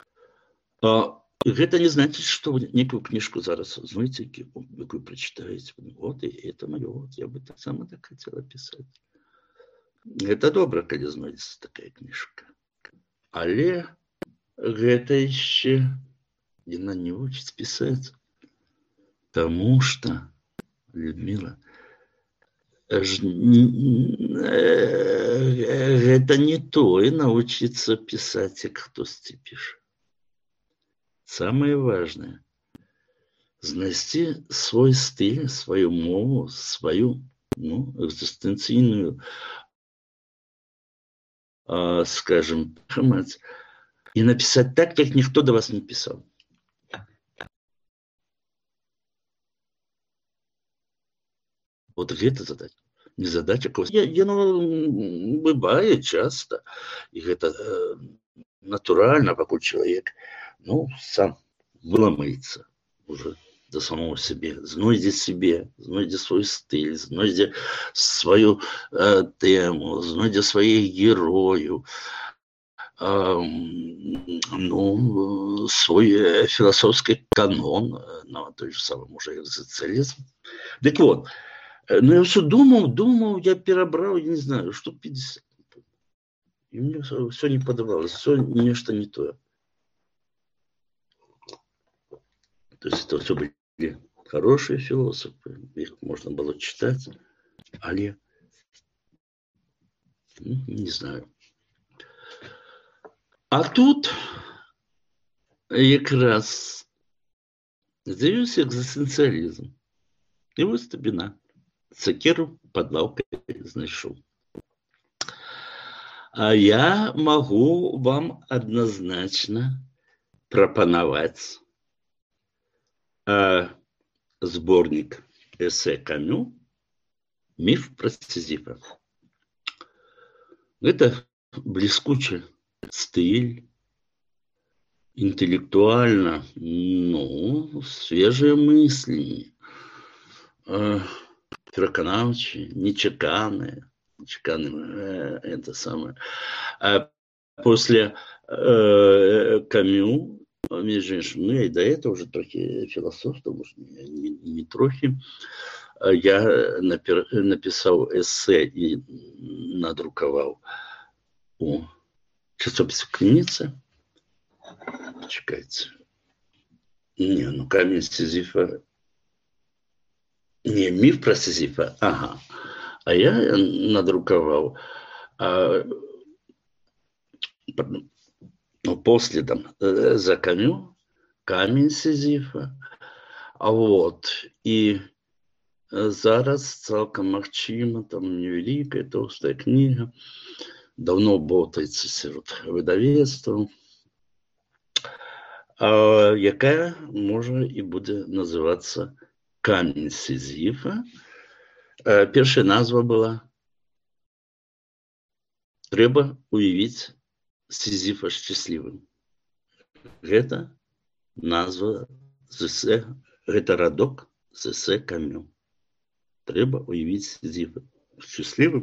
[SPEAKER 1] Гэта не значит, что вы некую книжку зараз знаете, якую прочитаете. Вот, и это мое, вот, я бы так само так хотела писать. Это добра, калі знойдецца такая книжка. Але гэта яшчэ яна не вучыць писать. Потому что, Людмила, это не то и научиться писать, как хтосьці піша. Самое важное – знайсці свой стиль, свою мову, свою экзистенційную, скажем, и написать так, как никто до вас не писал. Вот это задача. Не задача когось. Бывает часто, и это натурально, пакуль чалавек сам выламаецца уже до самого себе, знойдзе свой стиль, знойдзе свою тему, знойдзе своих героев, свой философский канон, той же самый уже экзистенциализм. Так вот, я все думал, я перебрал, я не знаю, штук 50. И мне все не подавалось, все нечто не то. То есть это все были хорошие философы, их можно было читать, але не знаю. А тут якраз з'явився экзистенциализм. И вот табіна. Цукеру под лавкой знайшов. А я могу вам однозначно пропоновать сборник эссе Камю «Миф про Сизифа». Это блескучий стиль, интеллектуально, свежие мысли, пераканаўчие, нечеканные, это самое. А после Камю, между прочим, я и до этого уже трохи философствовал, может, не трохи, я написал эссе и надруковал у часописа «Книница». Чекайте. Камень Сизифа. Не, миф про Сизифа. Ага. А я надруковал после за Камю «Камень Сизифа». И зараз цалкам магчыма, там невеликая толстая книга, давно болтаецца сярод выдавецтваў, якая можа і будзе называцца «Камень Сизифа». Першая назва была «Трэба уявіць Сизифа шчаслівым». Гэта назва з эссе, гэта радок з эссе Камю. Трэба уявіць Сизифа шчаслівым.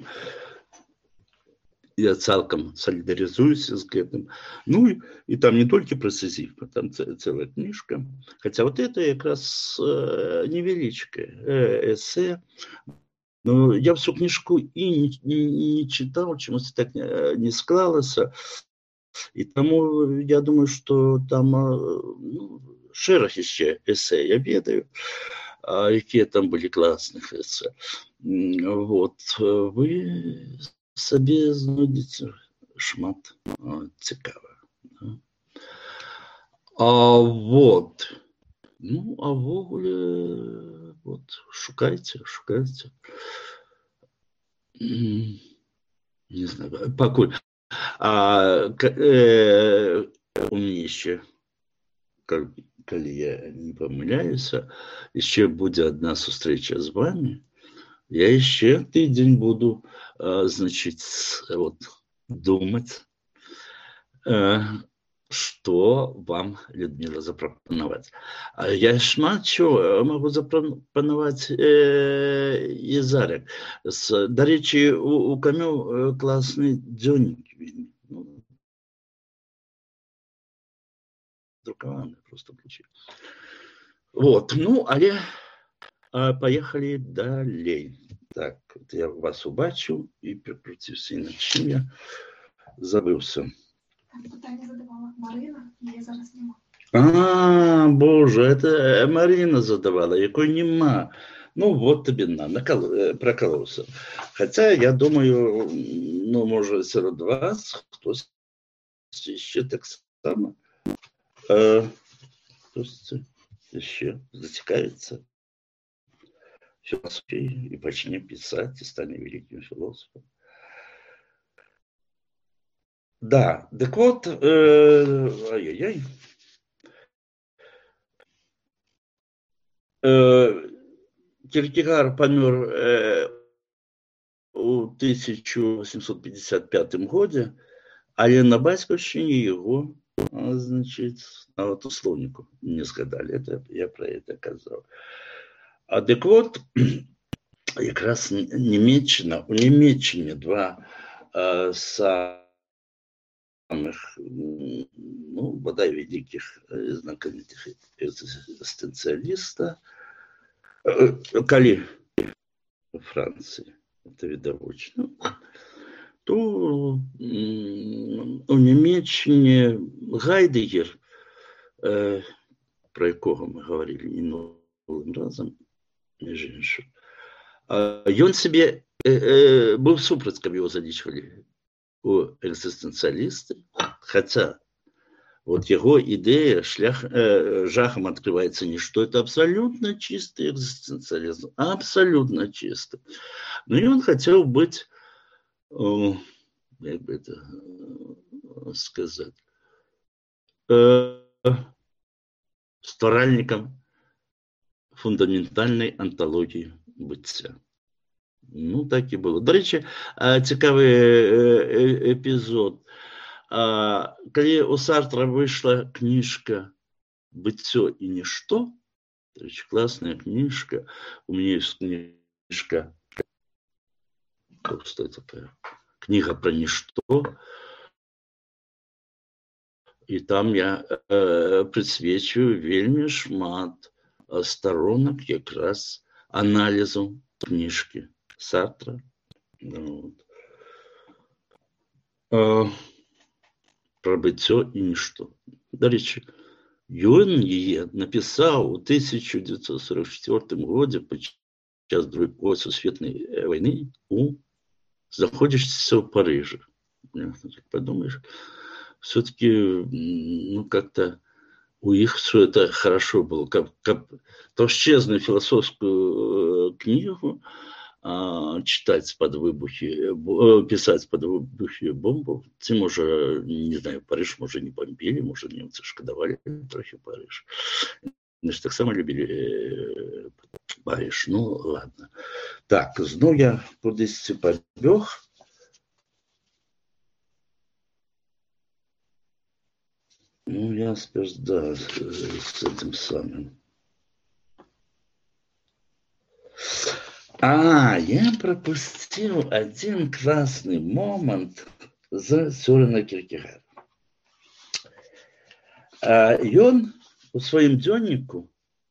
[SPEAKER 1] Я цалкам солидаризуюсь с гэтым. И там не только про Сизифа, там целая книжка. Хотя вот это как раз невеличкое эссе. Но я всю книжку и не читал, чему-то так не склалось. И тому я думаю, что там шэраг еще эссе я ведаю, какие там были классных эссе. Вот. Вы себе знайдете шмат цікавого. Вот. Ну, а ввогуле, вот, шукайце. Не знаю, пакуль. У мяне яшчэ, калі я не памыляюся, яшчэ будзе адна сустрэча з вами. Я яшчэ тыдзень буду, значит, вот, думать, что вам, Людмила, запропановать. Я шмат чего могу запропановать и зараз. До речи, у Камю классный дзённік. Ну, друкованный просто ключи. Вот, ну, але поехали далей. Так, вот я вас убачил и прикрутился, иначе я забылся.
[SPEAKER 2] Питання задавала Марина, її зараз нема.
[SPEAKER 1] Боже, это Марина задавала, якой нема. Ну, вот тебе прокололся. Хотя, я думаю, ну, может, среди вас хтось ще так само хтось ще зацікавиться философией и почне писать, и станет великим философом. Да, так вот, ай-яй-яй. Кierkegaard помер у 1855 году, але на батьківщині його, значит, вот у словнику не згадали, это, я про это казав. Так вот, якраз Німеччина, у Німеччині два самых, ну, бодай великих, знакомитых экзистенциалиста, коли в Франции, это видовочно, то у Німеччині Гайдегер, про якого ми говорили минулым разом, між іншим, ён себе был супраць, каб его залічвалі у экзистенциалисты, хотя вот его идея, жахом открывается ничто, это абсолютно чистый экзистенциализм, абсолютно чистый. Но и он хотел быть, как бы это сказать, стваральником фундаментальной антологии быцця. Ну, так і было. До речі, цікавий епізод. Коли у Сартра вийшла книжка «Быццё и ничто», до речі, классная книжка, у меня есть книжка, что это такое? Книга про ничто, и там я присвечиваю вельмі шмат сторонок якраз анализу книжки Сартра. Вот. Про быццё і нішто. До речі, ён яе напісаў у 1944 годзе падчас Другой сусветнай войны, знаходзячыся ў Парыжы. Так подумаешь, все-таки, ну, как-то у их все это хорошо было. Как толщезную философскую книгу читать под выбухи, писать под выбухи бомбов. Тем уже, не знаю, Париж, может, не бомбили, может, немцы шкодовали трохи Париж. Значит, так само любили Париж. Ну, ладно. Так, зноў я кудысьці пабег. Ну, я да, с этим самым. Я пропустил один классный момент за Сёрена Кierкегара. Ён у своем дзённіку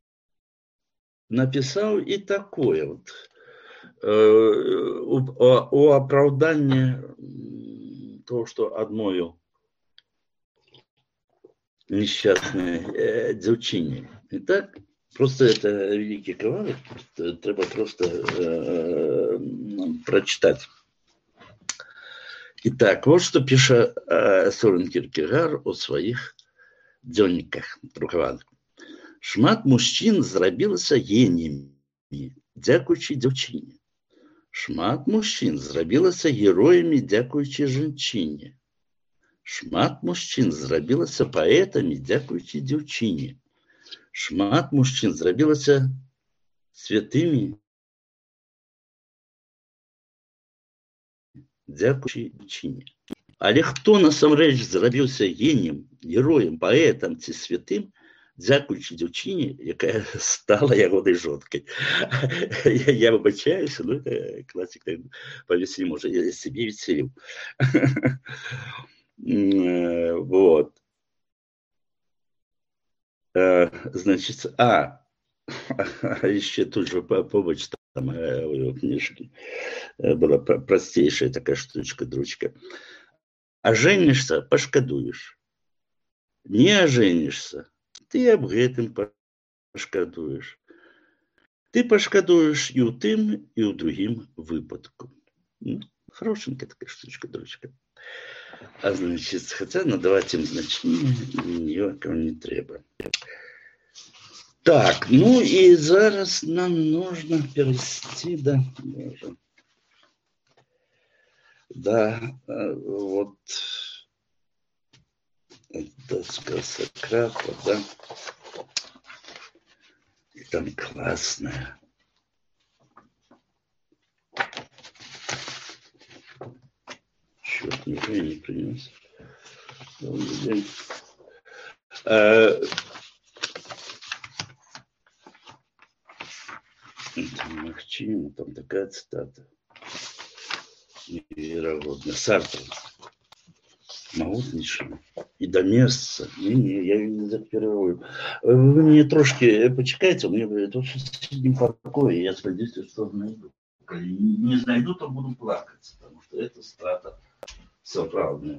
[SPEAKER 1] написал и такое вот о оправдании того, что адмовіў несчастной дзяўчыне. Итак, просто это великий кавалек, треба просто прочитать. Итак, вот что пишет Сорен Кіркегар у своих дзённіках друкаваных. Шмат мужчин зрабілася геніямі, дзякуючы дзяўчыне. Шмат мужчин зрабілася героямі, дзякуючы жанчыне. Шмат мужчин зрабілася паэтамі, дзякуючы дзяўчыне. Шмат мужчин зрабілася святымі, дзякуючы дзяўчыне. Але хто насамрэч зрабіўся геніем, героем, паэтам ці святым, дзякуючы дзяўчыне, якая стала ягонай жонкай. Я выбачаюся, но это классик повесели, может, я себе веселил. Вот. Значит, еще тут же побочь там в его книжке была простейшая такая штучка-дручка. Оженишься, пошкодуешь. Не оженишься, ты об гэтым пашкадуеш. Ты пашкадуеш і ў тым, і ў другім выпадку. Ну, хорошенькая такая штучка-дручка. А значит, хотя надавать им значение никому не треба. Так, ну и зараз нам нужно перейти, вот доска Сократа, да. И там классная. Черт, никто не принес. Добрый день. Махчина, там такая цитата. Невероятно. Сартр. Могутнейший. И до месяца. Не, я не закопировываю. Вы мне трошки почекайте, мне это очень сидим в покое, я сподіваюся, что найду. Не найду, то буду плакать, потому что это страта сапраўдная.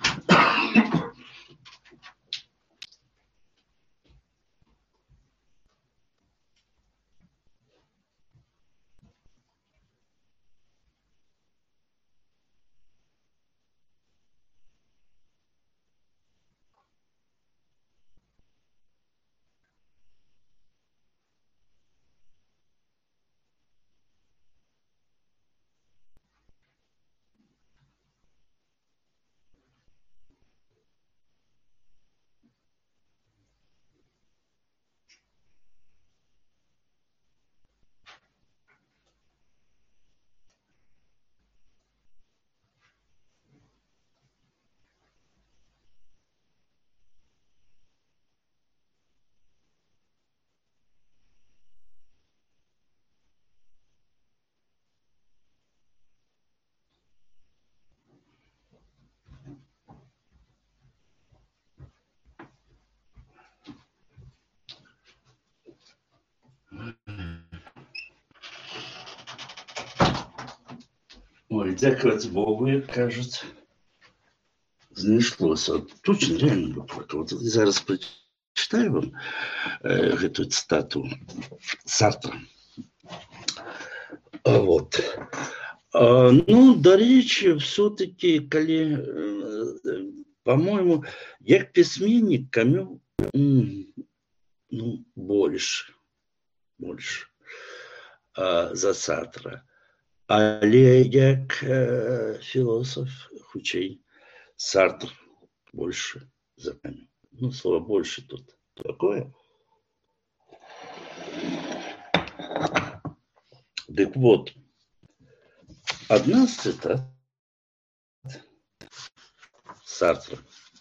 [SPEAKER 1] Ой, дякувати Богу, як кажуть, знайшлося. Точно, реально виплакав. От зараз прочитаю вам эту цитату Сартра. Вот. Ну, до речі, все-таки, коли, по-моему, як письменник Камю, ну, больше за Сартра. Але як философ, хутчэй, Сартр больше за Камю. Ну, слово «больше» тут такое. Так вот, одна цитата Сартра.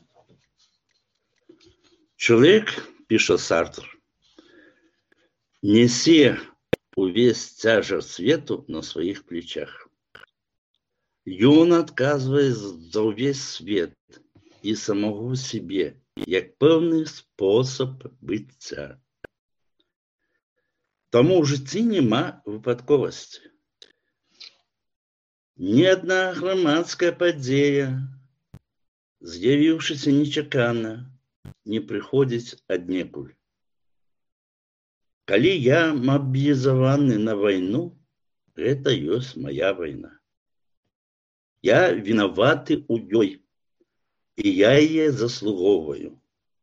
[SPEAKER 1] Человек, пишет Сартр, несе увесь цяжар свету на своих плечах. Ён адказвае за ўвесь свет і самого себе, як пэўны спосаб быцця. Таму ў жыцці няма выпадковасці. Ні адна грамадская падзея, з'явіўшыся нечакана, не прыходзіць аднекуль. Калі я мабілізаваны на вайну, гэта ёсць моя вайна. Я виноваты у ёй, и я ее заслуговываю.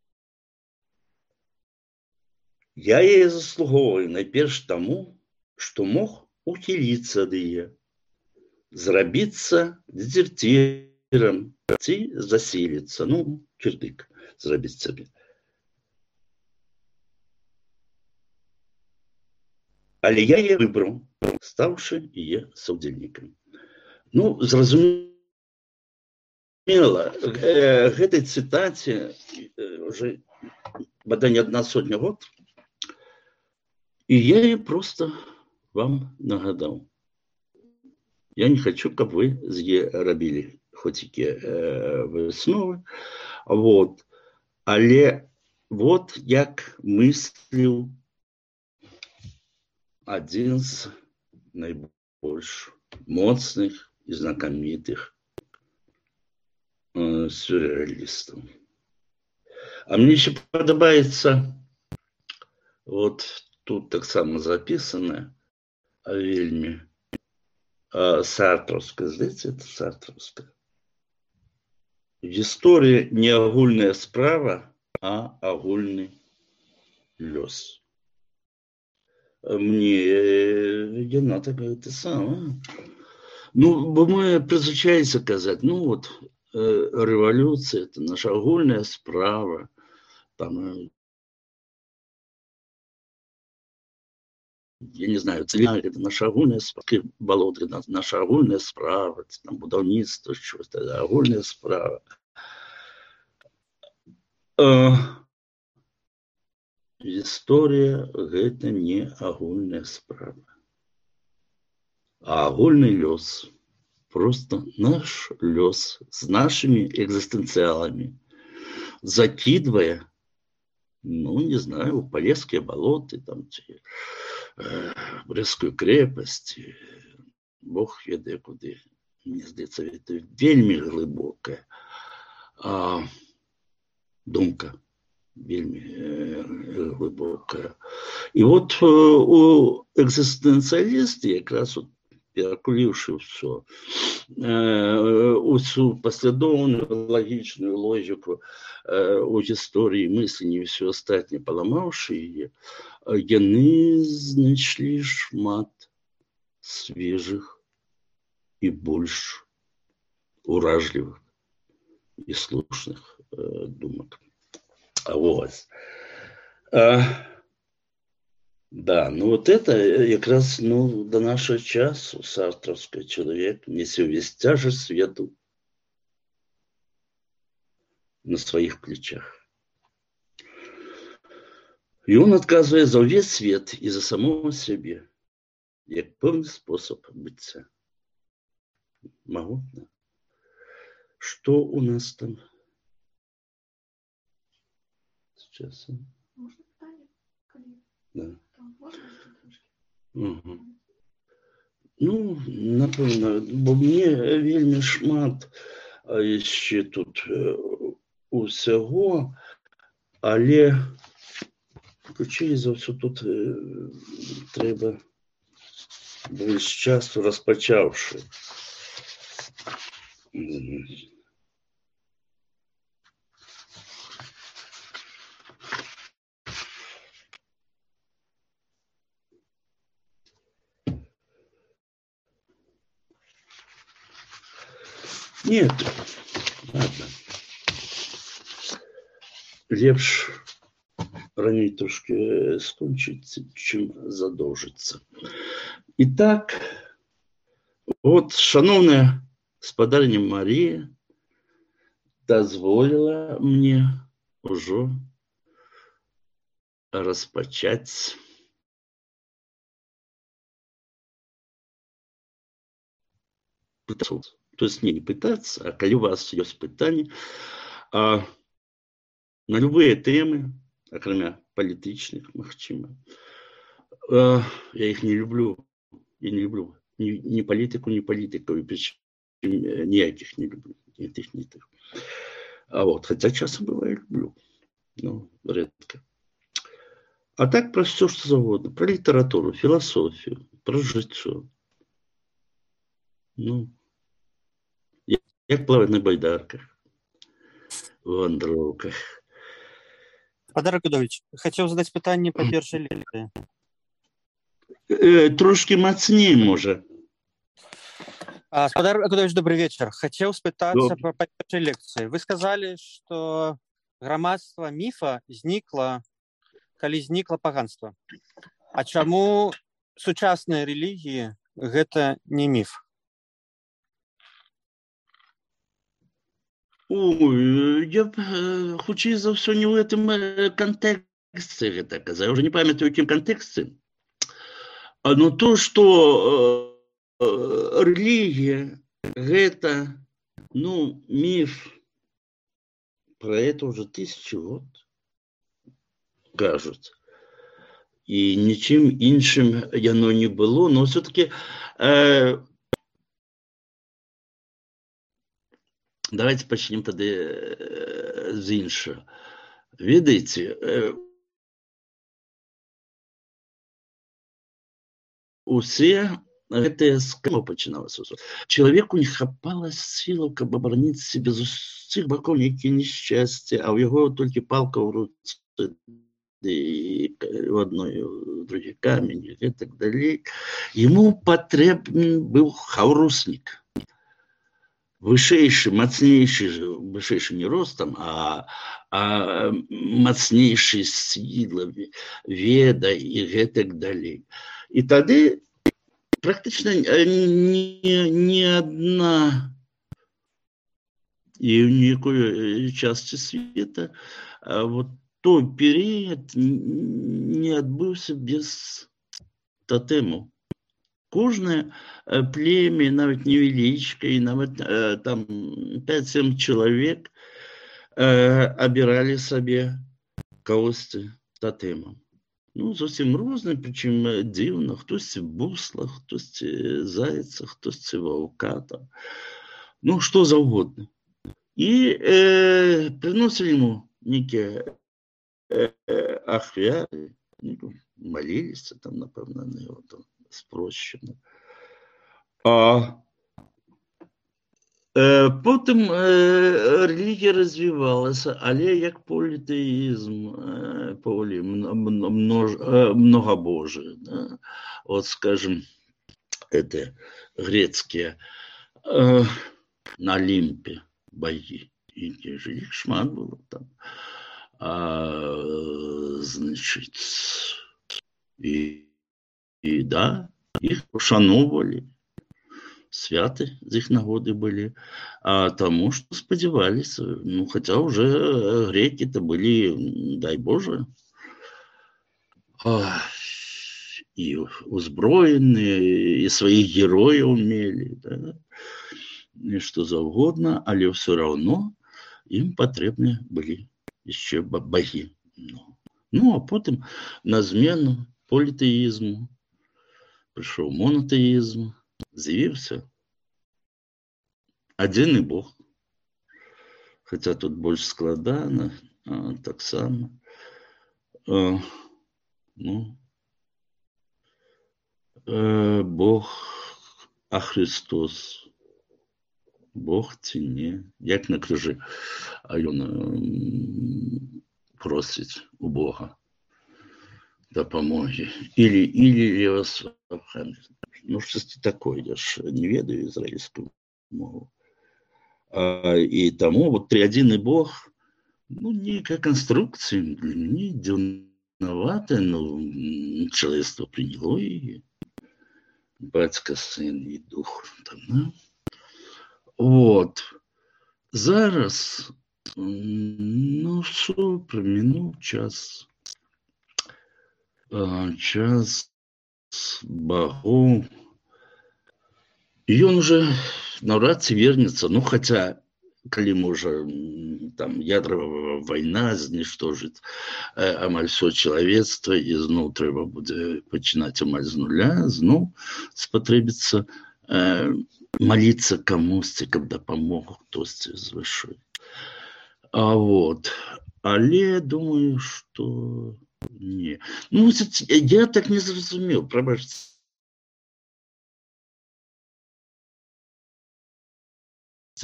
[SPEAKER 1] Я ее заслуговываю найперш тому, что мог ухилиться от ее, зрабиться дезертиром, ці заселиться, ну, кирдык зрабить себе. Але я ее выбрал, ставши ее саўдзельнікам. Ну, зразумела, гэтай цытаце уже бадай не 1 сотня год, и я ее просто вам нагадал. Я не хочу, каб вы з яе рабілі хоць якія высновы. Вот. Але вот як мысліў один з найбольш моцных і знакамітых сюрреалістаў. А мне еще падабаецца, вот тут таксама записана, вельмі сартровская, здаецца, это сартровская. Гісторыя не агульная справа, а агульны лёс. Мне яна такая ты сама. Ну, бо мы призвычаемся казаць, ну вот, революция это наша агульная справа. Там, я не знаю, целина это наша агульная справа, болоты, наша агульная справа, там будаўніцтва, что-то, агульная справа. Гісторыя гэта не агульная справа, а агульны лёс. Просто наш лёс с нашими экзистенциалами закидывая, ну, не знаю, в Полесские болоты, там, Брестскую крепость, Бог ведае куды. Мне здаецца, это вельмі глыбокая думка, вельмі глыбокая. И вот у экзистенциалиста якраз вот перакуліўшы ўсё, усю паслядоўную лагічную логіку у гісторыі мыслення і ўсё астатняе паламаўшы яе, яны знайшлі шмат свежых і больш уражлівых і слушных думак. Вот. Да, ну вот это якраз до нашего часу сартровский человек несе весь тяжесть свету на своих плечах. И он отказывает за весь свет и за самого себе, как полный способ быться. Могутно. Что у нас там сейчас? Да. Угу. Ну, напевно, бо мне вельмі шмат ще тут усього, але ключі за все тут треба більш часу розпочавши. Нет, ладно. Лепш раней трошки скончиться, чим задовжиться. Итак, вот шановная спадарня Мария дозволила мне уже распочать пытаться. То есть не пытаться, а когда у вас есть питание на любые темы, кроме политичных, магчыма. Я их не люблю. Я не люблю ни политику, ни политиков. Никаких не люблю. Ни тех, ни тех. Вот. Хотя часом бывает люблю. Но редко. А так про все, что завгодно. Про литературу, философию, про житье. Ну, Як плаваць на байдарках, вандроўках.
[SPEAKER 3] Спадар Акудович, хацеў задаць пытанне па першай лекцыі.
[SPEAKER 1] Трошки мацней, можа.
[SPEAKER 3] Спадар Акудович, добрый вечер. Хацеў спытацца па першай лекцыі. Вы сказалі, што грамадства міфа знікла, калі знікла паганства. А чаму сучасныя рэлігіі гэта не міф?
[SPEAKER 1] Я хутчэй за ўсё не ў гэтым кантэксце гэта казаў. Я ўжо не памятаю, у якім кантэксце. Но то, што рэлігія гэта, міф, про это уже 1000 год кажуць. І нічым іншым яно не было, но все-таки давайте пачнем тады з іншага. Ведаеце, усе гэтыя скамы пачыналася. Чалавеку не хапала сілаў, каб абараніць себе з усіх бакоў нейкія несчасці, а ў яго толькі палка ў руцэ, і в одной, в другой камень, и так далее. Ему патрэбен быў хаўруснік. Вышэйшы, мацнейшы, вышэйшы не ростам, а мацнейшы сіла, веда і гэтак далей. І тады практычна ні адна і ў ніякой частцы света вот той перыяд не адбыўся без татэму. Кожнае племя, нават невялічкае, нават там 5-7 чалавек абіралі сабе кагосьці татэмам. Зусім розныя, прычым дзіўна. Хтосьці бусла, хтосьці зайца, хтосьці ваўка там. Што заўгодна. І прыносілі яму нейкія ахвяры, маліліся там, напэўна, на яго там спрощена. Потым рэлігія развівалася, але як політэізм, многобожие. Вот, скажем, это грецкія на Олімпе боги. Их шмат было там. Значит, и да, их ушановывали, святы з іх нагоды былі, тому что спадзяваліся, хотя уже греки-то были, дай Боже, и узброенные, и своих героев мели, да, и что завгодно, але все равно им потребны были еще боги. А потом на змену політэізму пришел монотэізм, з'явіўся адзіны Бог. Хотя тут больш складана, таксама. Бог, а Христос Бог ці не? Як на крыжы, а ён просіць у Бога дапамогі. Или левасвабханы. Щось такое, я ж не ведаю израильскую мову. И тому вот триадиный Бог, некая конструкция для меня дивноватая, но человечество приняло ее. Батька, сын и дух. Там, да? Вот. Зараз, все, проминул час. Час богов. И он уже навряд ці вернется. Хотя, калі можа там ядровая война знішторыць амаль все чалавецтва, і зноў трэба будзе пачынаць амаль з нуля, зноў спатрэбіцца молиться камусьці, каб дапамог хтосьці звышэй. Але думаю, что не. Я так не зразумеў, прабачце.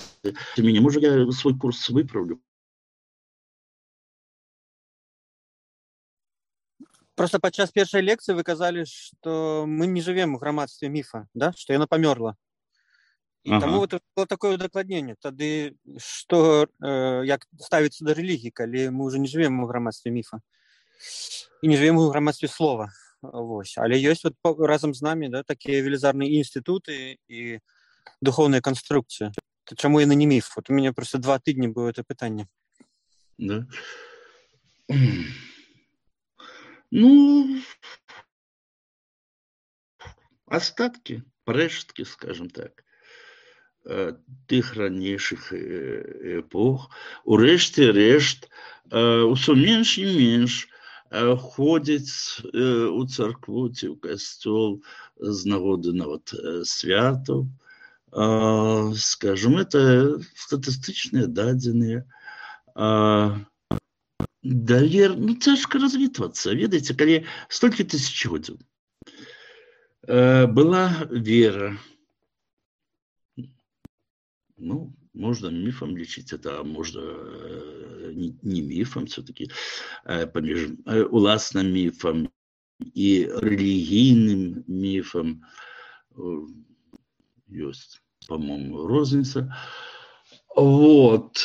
[SPEAKER 1] меня, может, я свой курс выправлю.
[SPEAKER 3] Просто падчас першай лекцыі вы казалі, што мы не жывем у грамадстве міфа, да? Што яно памёрла. І таму вот было такое удакладненне. Тады што, як ставіцца да рэлігіі, калі мы ўжо не жывем у грамадстве міфа і не жывем у грамадстве слова. Вось. Але ёсць вот разам з намі, да, такія велізарныя інстытуты і духоўныя канструкцыі. Чаму яны не міф? Вот у мяне просто 2 тыдні было это пытанне.
[SPEAKER 1] Да. Ну, остатки, рештки, скажем так, тих ранніших епох. Урешті-решт, усе менш і менш ходять у церкву ці в костьол з нагоди на от свято. Скажем, это статистичные данные. Давер, ну, цяжка развітвацца. Ведаеце, калі столькі тысячгоддзяў была вера, ну, можно мифом лечить, это можно не мифом все-таки, паміж уласным мифом и религийным мифом есть, по-моему, розница. Вот.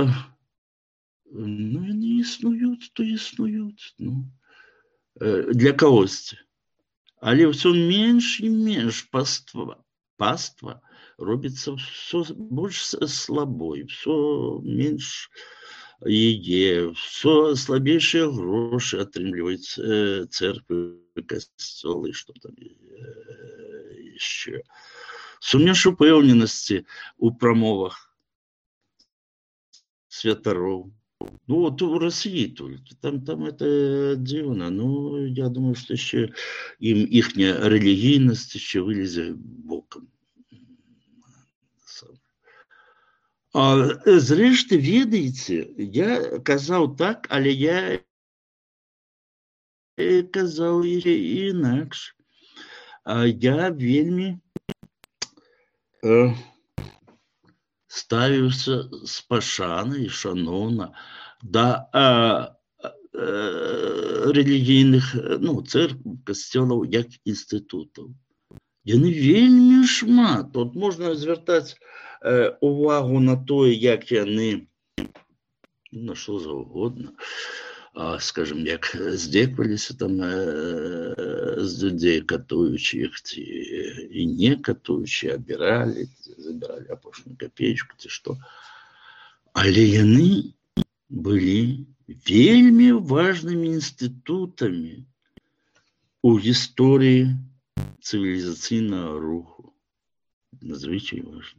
[SPEAKER 1] Ну, они існують, то існують. Ну, для когось. Але все менш і менш паства робиться все больш слабой, все менш яе, все слабейшие гроши атрымліваюць церквы, касцёлы, что там еще. Все менш упэўненасці у прамовах святароў. Ну, вот у России только. Там это дивно. Но я думаю, что еще им ихняя религийность еще вылезет боком. Зрештою, ведаеце, я казаў так, але я казаў інакш. Я вельмі ставіўся з пашанай і шаноўна да рэлігійных, ну, церкваў, касцёлаў як інстытутаў. Яны вельмі шмат. Тут можна звяртаць увагу на тое, як яны, на што заўгодна, скажем, як здзекваліся там з людзей, катуючы іх ці і не катуючы, абіралі, забіралі апошнюю капеечку ці што. Але яны былі вельмі важнымі інстытутамі у гісторыі цывілізацыйнага руху. Надзвычай важны.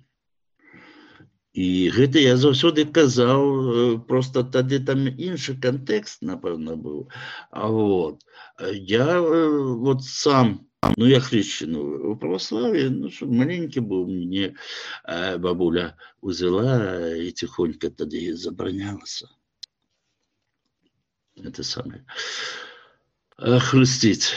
[SPEAKER 1] І гэта я заўсёды казаў, просто тады там іншы кантэкст, напэўна, быў. Вот. Я вот сам, ну, я хрещеный в православии, ну, что маленький был, мне бабуля узяла и тихонько тады забранялась. Это самое. Хрустить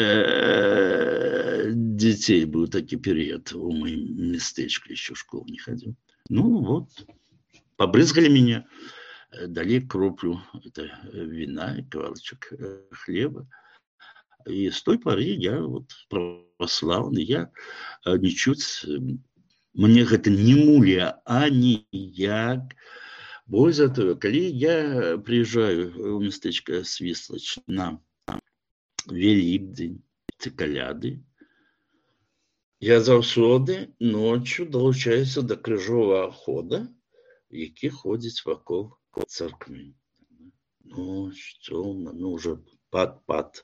[SPEAKER 1] детей был такой период у моем местечке, еще в школу не ходил. Ну вот, побрызгали меня, дали кроплю это вина и кавалочек хлеба. И с той поры я вот православный, я ничуть, мне это не муля, а ніяк. Бо зато, коли я приезжаю в местечко Свислач на Великдень, ці каляды, я заўсёды ночью долучаюся до крыжового хода, які ходзіць вакол царквы. Ночь, цёмна, ну уже пад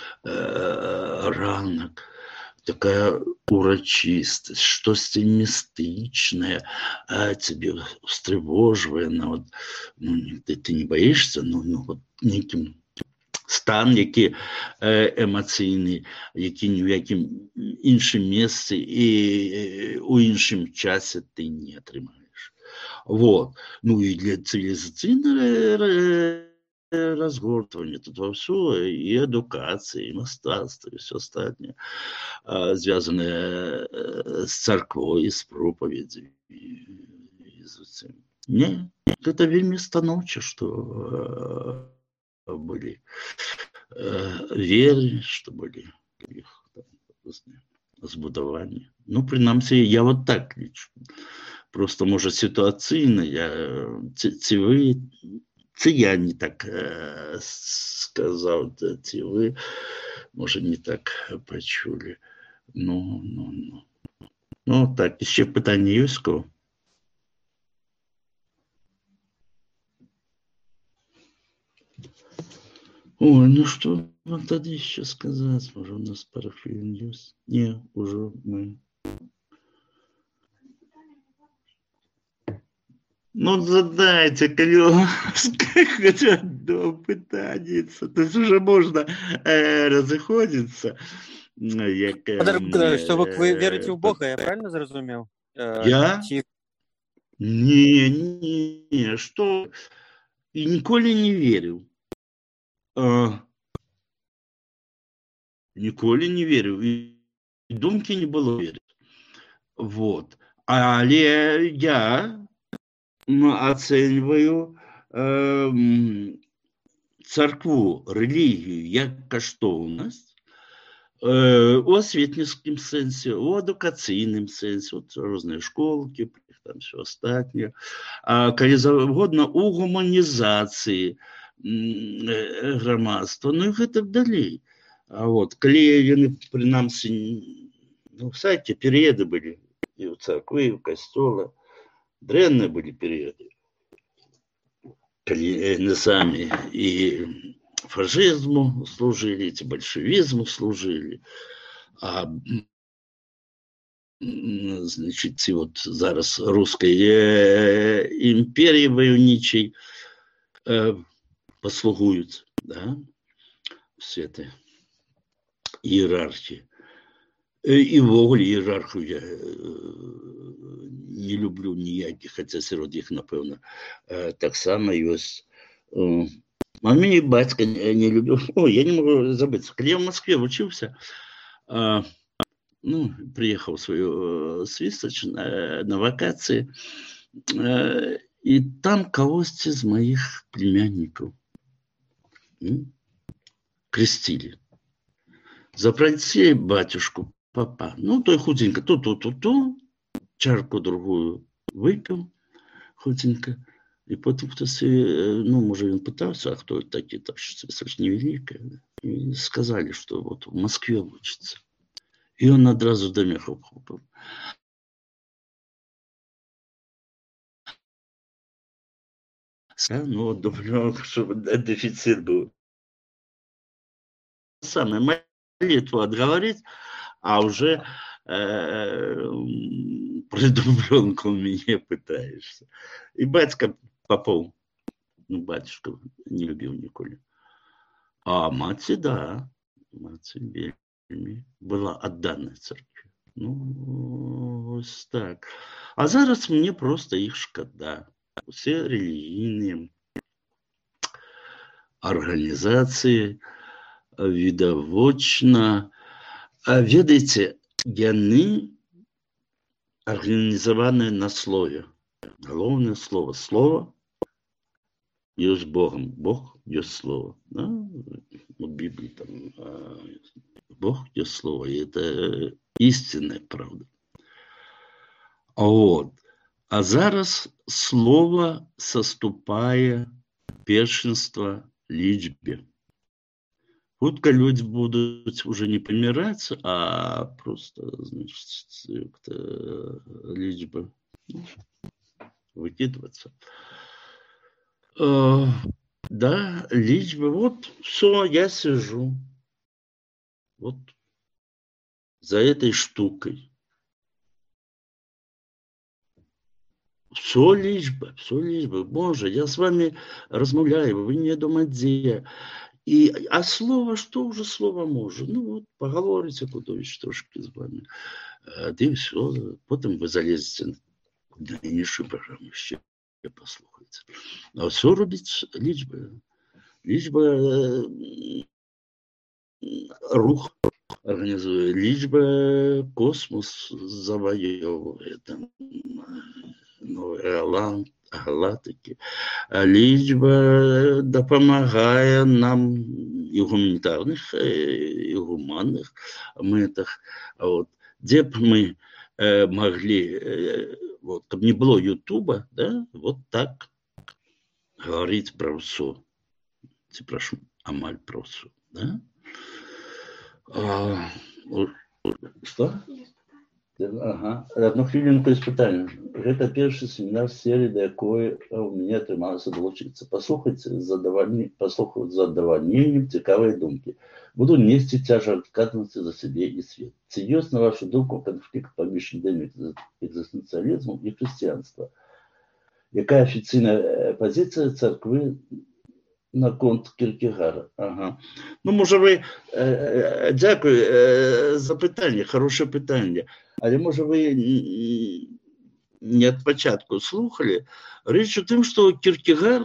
[SPEAKER 1] ранок. Такая урочистость, штосьці містычнае, тебе встревоживае, вот, ну, ты не боишься, ну вот неким стан, які эмоцыйны, які ні ў якім іншым месцы і у іншым часе ты не атрымаеш. Вот. Ну і для цивілізацыйнага разгортвання тут во все, и эдукация, и мастацтво, и все остальное, связанное с церквой, с проповедью, с зусім. Не, гэта вельмі станоўча, што былі веры, што былі іх збудаванні. Ну, прынамсі, я вот так лічу. Просто, можа, сітуацыйна, ці вы, ці я не так сказаў, ці вы, можа, не так пачулі. Ну, так, яшчэ пытанне ёсць у кого? Ой, ну что вам тогда еще сказать? Может, у нас пара хвилин есть? Не, уже мы. Ну, задайте, хотя одно питание. То есть уже можно разыходиться.
[SPEAKER 3] Что вы верите в Бога, я правильно зразумеў?
[SPEAKER 1] Я? Не, что? И ніколі не верил. Ніколі не верив, і думки не було вірити. Вот. Але я оцениваю церкву, релігію як каштовність у освітницькому сенсі, у адукаційному сенсі, от різні школки, там все остатнє, коли завгодно у гуманізації грамадства, ну і гэтак далей. А вот, калі яны, прынамсі, ну, сайце перыяды былі і ў царквы, і ў касцёла, дрэнныя былі перыяды, калі яны самі і фашызму служылі, ці бальшавізму служылі, а значит, вот зараз рускай імперіі ваюнічай паслугуюць, да, все это иерархии. И ввогуле иерархию я не люблю ніяких, хотя сярод іх, напэўна, таксама ёсць. А мяне бацька не любіў. Ой, я не могу забыцца. Калі я в Москве вучыўся, ну, приехал в свою свистач на вакации, и там кого-то из моих племянников крестили. Запроси батюшку, папа. Ну, той худенько, ту, чарку другую выпил худенько. И потом кто-то, ну, может, он пытался, а кто это такие, там, свистач невеликая. И сказали, что вот в Москве учится. И он одразу до меня хлопал. Ну, вот думаю, чтобы дефицит был. Самое молитву отговорить, а уже предубленку меня пытаешься. И батька Попов, ну, батюшка не любил николи. А мать, да, мать была отдана церкви. Ну, вот так. А зараз мне просто их шкода. Все релігійні організації відавочна. Ведаеце, яны арганізаваныя на слове. Галоўнае слово. Слово ёсць Богом. Бог ёсць слово. Да? У Библии там Бог ёсць слово. И это истинная правда. Вот. А зараз слово саступае першынства лічбе. Хутка люди будут уже не помирать, а просто, значит, лічба выкидываться. Да, лічба. Вот все, я сижу. Вот за этой штукой. Все лічба. Боже, я с вами размаўляю, вы не думаете. А слово, что уже слово может? Ну вот, поговорите куда-нибудь трошки с вами. Да и все. Потом вы залезете на іншую программу, еще послухайте. А все робить лічба. Лічба рух организует, лічба космос завоевывает. галактики. Лічба дапамагае нам і ў гуманітарных, і ў гуманных мэтах. Вот. Дзе б мы могли, вот, каб не было Ютуба, да, вот так говорить про ўсё. Ці прашу, амаль про ўсё. Да? Что? Ага. Одну хвилинку испытания. Это первый семинар серии, до якой у меня атрымалася долучиться. Послухать с задовольнением цікавые думки. Буду нести тяжесть отказываться за себе и свет. Ці ёсць, на вашу думку, конфликт паміж ідеями экзистенциализму и христианства? Якая официальная позиция церкви на конт Кіркегара? Ага. Ну, може ви, дякую за питання, хороше питання. Але може ви не від початку слухали. Річ у тим, що Кіркегар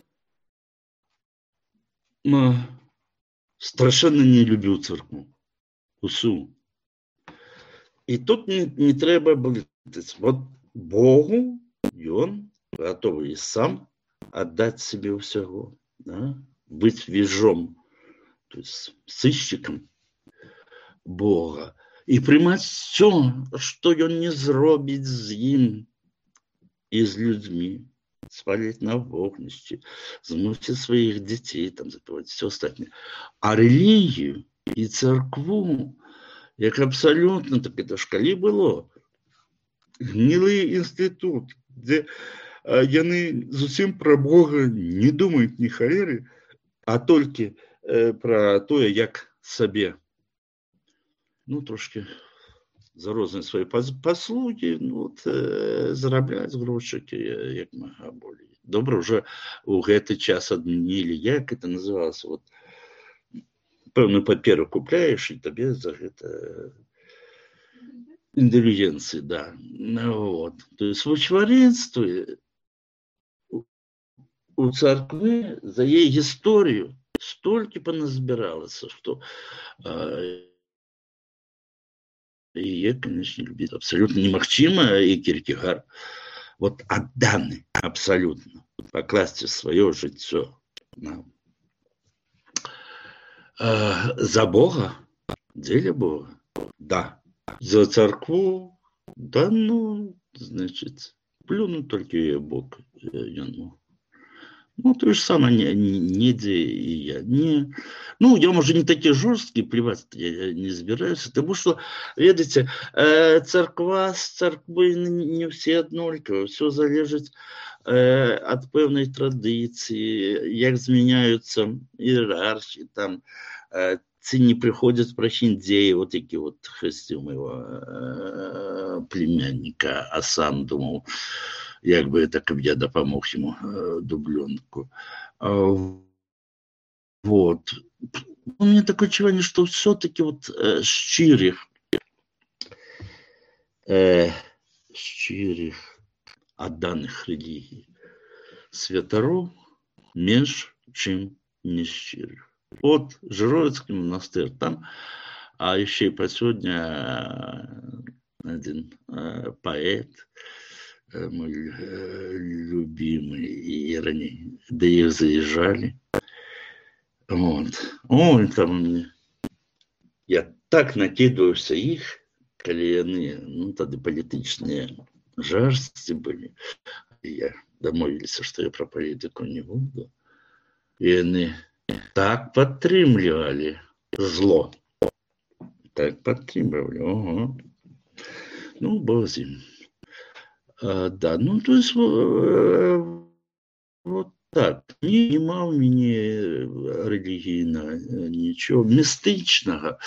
[SPEAKER 1] страшенно не любив церкву. Усю. І тут не треба болітись. От Богу він готовий і сам віддати собі всього. Да? Быть вежом, то есть сыщиком Бога, и принимать все, что он не зробит с ним и с людьми, спалить на вогнище, змусить своих детей, там, запивать все остальное. А религию и церкву, як абсолютно, так это в школе было, гнилый институт, где яны зусім про Бога не думают ни халеры, а только про то, як себе, ну, трошки за розные свои послуги, ну, вот, зарабляць грошики, як мага болей. Добра, уже у гэты час адмянілі, як это называлось, вот, пэўную паперу купляешь, и тебе за гэта индульгенции, да. Вот. То есть в учваренстве у церкви за її історію стільки поназбиралося, що її, конечно, любить абсолютно немагчыма, і Кіркегар вот отданы абсолютно покласти свое жыццё за Бога, дзеля Бога, да. За церкву, да, ну, значит, плюну только ее Бог. Ну, то же самое недзе и я. Не, ну, я, может, не такие жесткие, плевать я не збираюсь, потому что, видите, церква с церквой не все однолькие, все залежит от певной традиции, як зменяются иерархии, там, ці не приходят прохиндеи, вот такие вот хрестил моего племянника, а сам думал, як бы это, каб я допомог ему дубленку. Вот. У меня такое чувство, что все-таки вот щирых отданных религий святаров меньше, чем нещирых. Вот Жировецкий монастырь там, а еще и по сегодня один поэт, мой любимый, и ранее, да их заезжали. Вот. Ой, там я так накидывался их, коли яны, ну, тогда политичные жарсти были. И я домовился, что я про политику не буду. И они так подтримливали зло. Так подтримливали. Ого. Ну, бог с ним. Да, ну, то есть вот так. Нема у меня релігійна нічого містичного.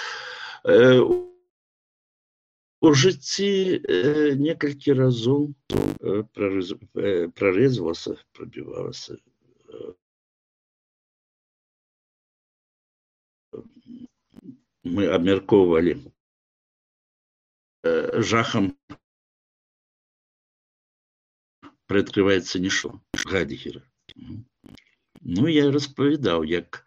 [SPEAKER 1] У житті некалькі разів прорізувався, пробивався. Мы обмерковывали жахом прыоткрываецца нішто Гайдгера. Ну, я распавядаў, як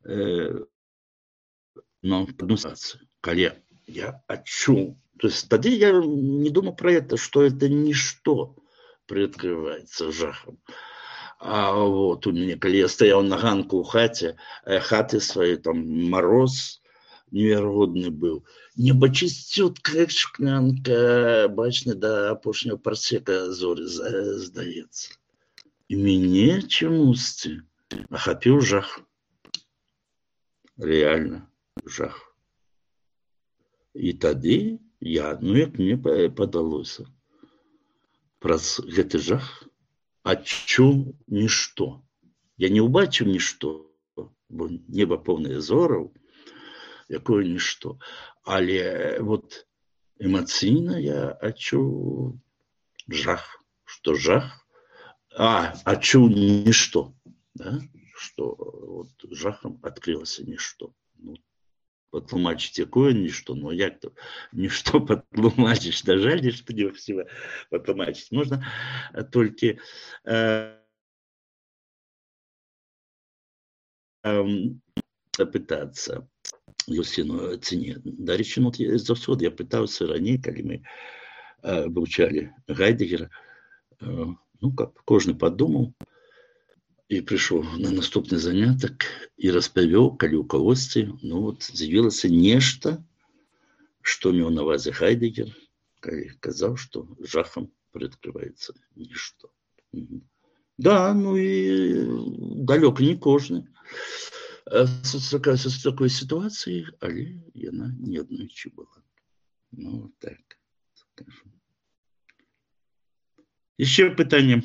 [SPEAKER 1] калі я адчуў. То есть тады я не думал про это, что это ничто прыкрываецца жахам. А вот у мяне, калі я стаяў на ганку ў хаты сваёй, там мароз неверагодны быў. Неба чысцютка, як шклянка, бачны да апошняга парсека зоры, здаецца. І мяне чамусьці ахапіў жах. Реально жах. І тады я, як мне падалося, праз гэты жах адчуў нішто. Я не ўбачыў нішто, бо неба поўнае зораў, якое нішто. Але вот эмацыйна я адчуў жах, што жах, адчуў нішто, да? Што вот жахам адкрылася нішто. Патлумачыць якое нішто, як то нішто патлумачыць, на жаль, нішто немагчыма патлумачыць. Можна толькі пытацца Юсіну цэне. Дарэчы, заўсёды я пытаўся раней, калі мы вывучалі Гайдэгера, каб кожны падумаў і прыйшоў на наступны занятак і распавёў, калі ў кагосьці з'явілася нешта, што меў на ўвазе Гайдэгер, калі казаў, што жахам прыкрываецца нішто. Да, і далёка не кожны сустракаўся з такой сітуацыяй, але яна неаднойчы была. Так скажем. Яшчэ пытанне.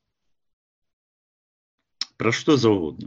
[SPEAKER 1] Про что заўгодна.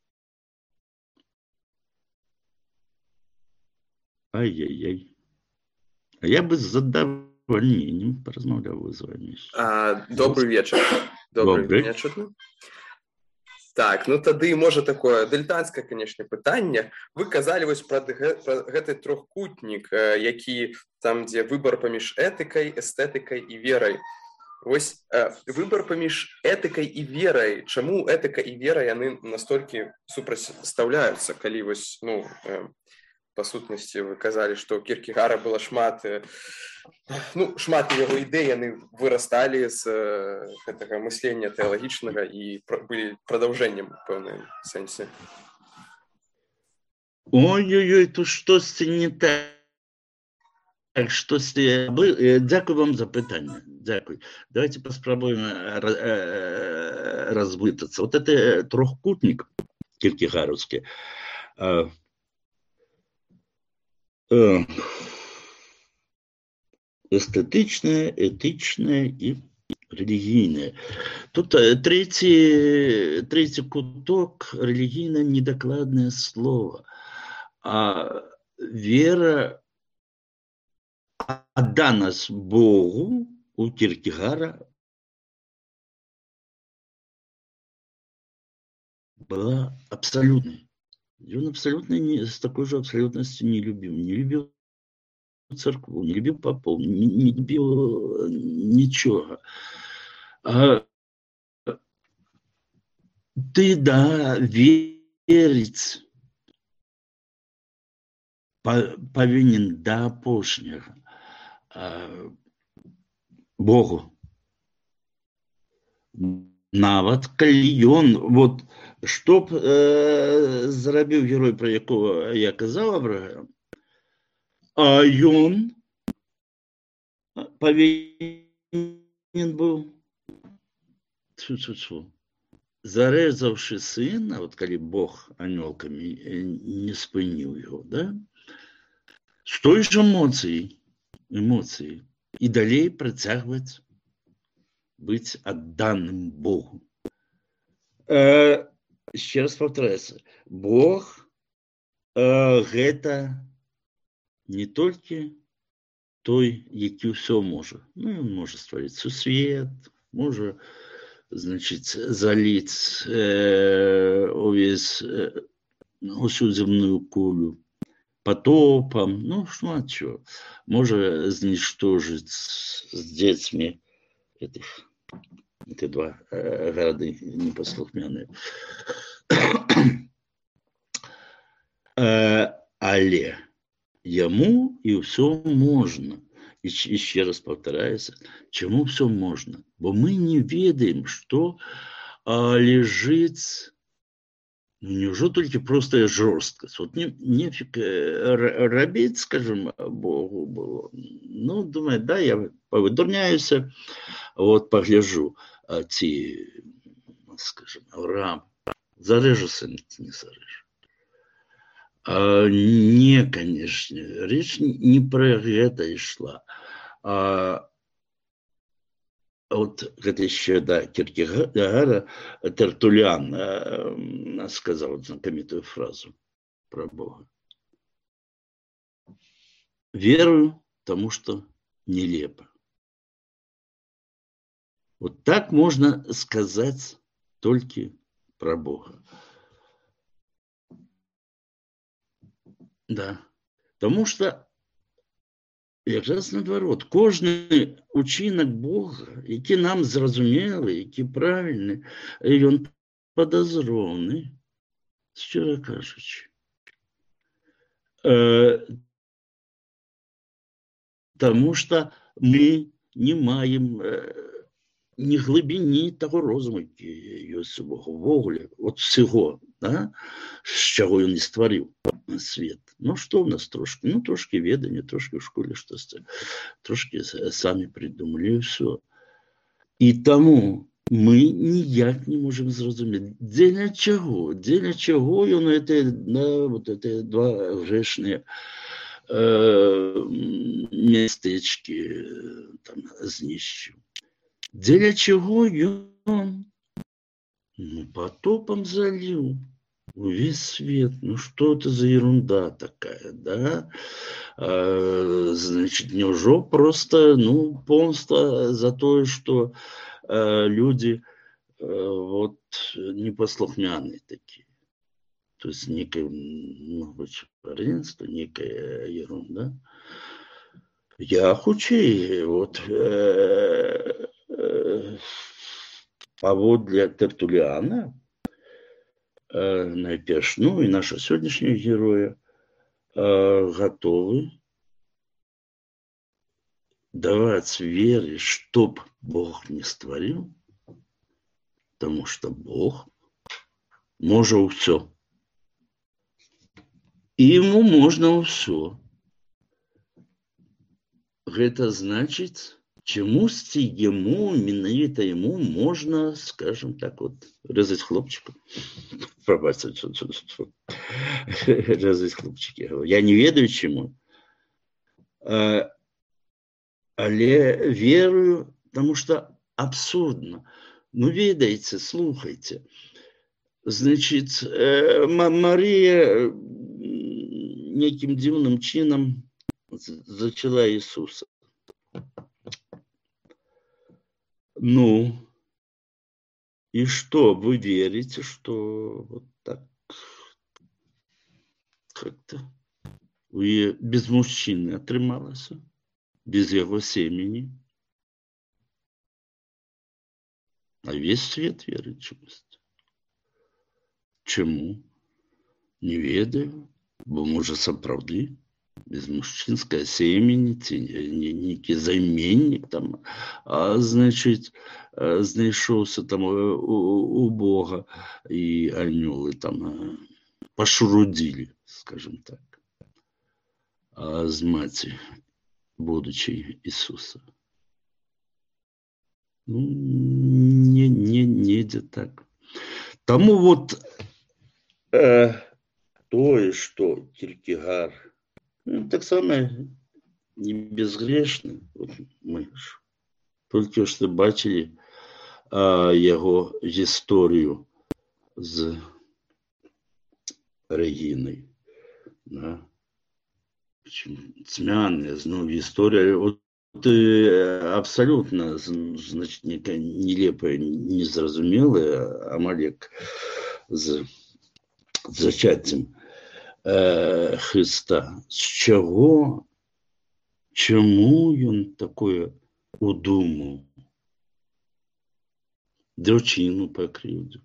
[SPEAKER 1] Ай-яй-яй. А я бы з задавальненнем паразмаўляў з вами.
[SPEAKER 4] Добрый вечер. Добрый вечер. Так, тады, можа, такое дылетанцкае, канешне, пытанне. Вы казалі вось пра гэты трохкутнік, які там, дзе выбар паміж этыкай, эстэтыкай і верай. Вось выбар паміж этыкай і верай. Чаму этыка і вера яны настолькі супрацьстаўляюцца, калі вось, па сутнасці вы казалі, што ў Кіркегара было шмат яго ідэй, яны вырасталі з гэтага мыслення тэалагічнага і былі прадаўжэннем у пэўным сэнсе.
[SPEAKER 1] Ой-ой-ой, тут штосьці не так. Дякую вам за пытанне. Дякую. Давайте паспрабуем разбытацца. Вот это трохкутник кіркегараўскі. Эстетычное, этичное и религийное. Тут третий куток — религийно-недокладное слово. А вера, отданость Богу у Киркегара была абсолютной. И он абсолютно с такой же абсолютностью не любил церкву, не любил попов, не любил ничего. Ты, да, верить повинен до апошняга Богу. Нават калі ён, вот, што б зрабіў герой, про якого я казаў, Авраам, а ён павінен быў зарэзаўшы сына, вот калі Бог анёлкамі не спыніў яго, да, з той жа эмоцыі і далей працягваць быць адданым Богу. Ще раз повторяюся, Бог гэта не толькі той, які ўсё можа. Ён можа стварыць сусвет, можа, значыць, заліць усю земную кулю потопом, шмат чого. Можа знішторыць з дзецьмі эти два города непослухмяные. Але яму і ўсё можна. еще раз повторяюсь, чему все можно? Бо мы не ведаем, что лежит, ну, неужели только просто жесткость. Вот нефиг робить, скажем, Богу было. Ну, думаю, да, я повыдурняюсь, вот погляжу, ті, скажем, Авраам, зарежу сын, не зарежу. Не, конечно, речь не про это шла. Вот это еще, да, Киркегара, Тертулиан сказал знаменитую фразу про Бога. Верую тому, что нелепо. Вот так можно сказать только про Бога. Да. Тому что якраз наадварот, кожны учинак Бога, які нам зразумелы, які правільны, ён падазроўны, шчыра кажучы. Таму што мы не маем ні глыбіні таго розуму, які ёсць у Бога ўвогуле, от всего, да? З чаго ён не стварыў свет. Ну, что у нас трошки? Ну, трошки ведания, трошки в школе что-то, трошки сами придумали, и все. И тому мы ніяк не можем зразумець, дзеля чаго ён вот это два грэшныя местечки там знішчыў. Дзеля чаго ён потопом залил весь свет. Ну что это за ерунда такая, да? Значит, неужо просто, помста за то, что люди вот непослухмяные такие. То есть некое творенство, некая ерунда. Я хучей, вот паводле Тертуліана, найперш, ну і наша сённяшняя героя готовы даваць веры, чтоб Бог не стварыў, потому что Бог можа ўсё. І ему можна ўсё. Гэта значыць, чамусьці ему, менавіта ему можно, скажем так, вот, резать хлопчика. Резать хлопчики. Я не ведаю чему. Але верую, потому что абсурдно. Ну, ведаеце, слухайте. Значит, Мария неким дивным чином зачала Иисуса. Ну, и что, вы верите, что вот так как-то без мужчины атрымалася, без его семени? А весь свет верит чомусь. Чему? Не ведаю, бо може сапраўды без мужчынскае семени, нейкі займеннік там, значит, знайшоўся там у Бога, і анёлы там пашурудзілі, скажем так, з маці будучай Ісуса. Ну, недзе так. Таму вот тое, што Кіркегар так само не безгрешны. Вот мы ж только что бачили его историю с Региной. Да? Цьмяная, история вот, абсолютно, значит, нелепая, незразумелая. Амалек с зачаттям Христа. З чаго? Чаму ён такое удумаў? Дзяўчыну пакрыўдзіў.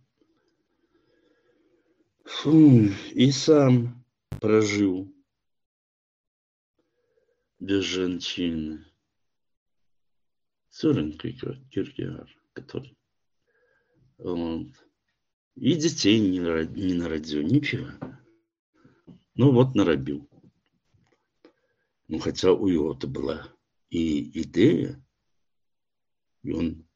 [SPEAKER 1] І сам пражыў без жанчыны. Сёрен Киркегар, который он и детей не народил, ничего. Ну вот наробил. Ну хотя у его-то была и идея, и он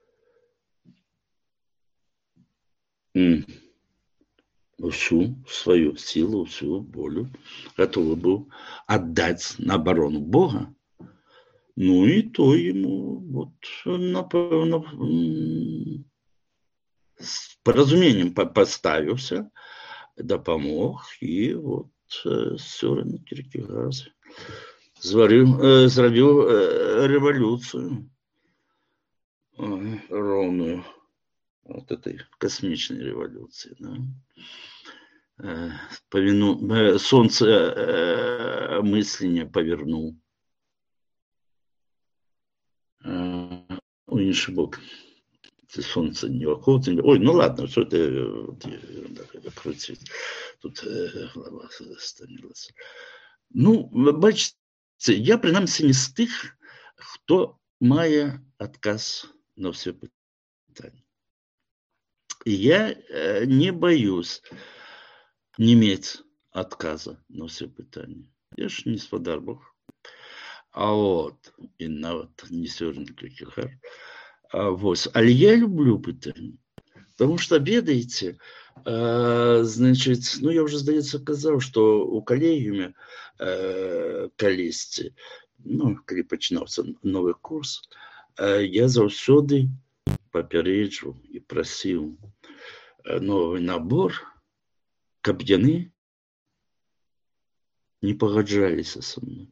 [SPEAKER 1] всю свою силу, всю волю готов был отдать на оборону Бога. Ну и то ему, вот, напевно, с поразумением поставился, допомог, и вот Сёрен Кierkegaard зробив революцию ровную вот этой космичной революции. Да? Солнце мысления повернул. Ой, бог. Солнце не вокруг. Ой, ну ладно, что это крутить. Тут голова становилась. Ну, бачите, я, принаймні, не з тих, хто має отказ на все питання. Я не боюсь не иметь отказа на все питання. Я ж не спадар Бог. А от, і навіть не Сёрен Кierkegaard. Але я люблю питання. Тому що, ведаеце, значит, ну я уже, здаецца, казаў, што у калегіуме калісьці, ну, калі пачынаўся новы курс, я заўсёды папярэджваў і прасіў новый набор, каб яны не пагаджаліся са мной.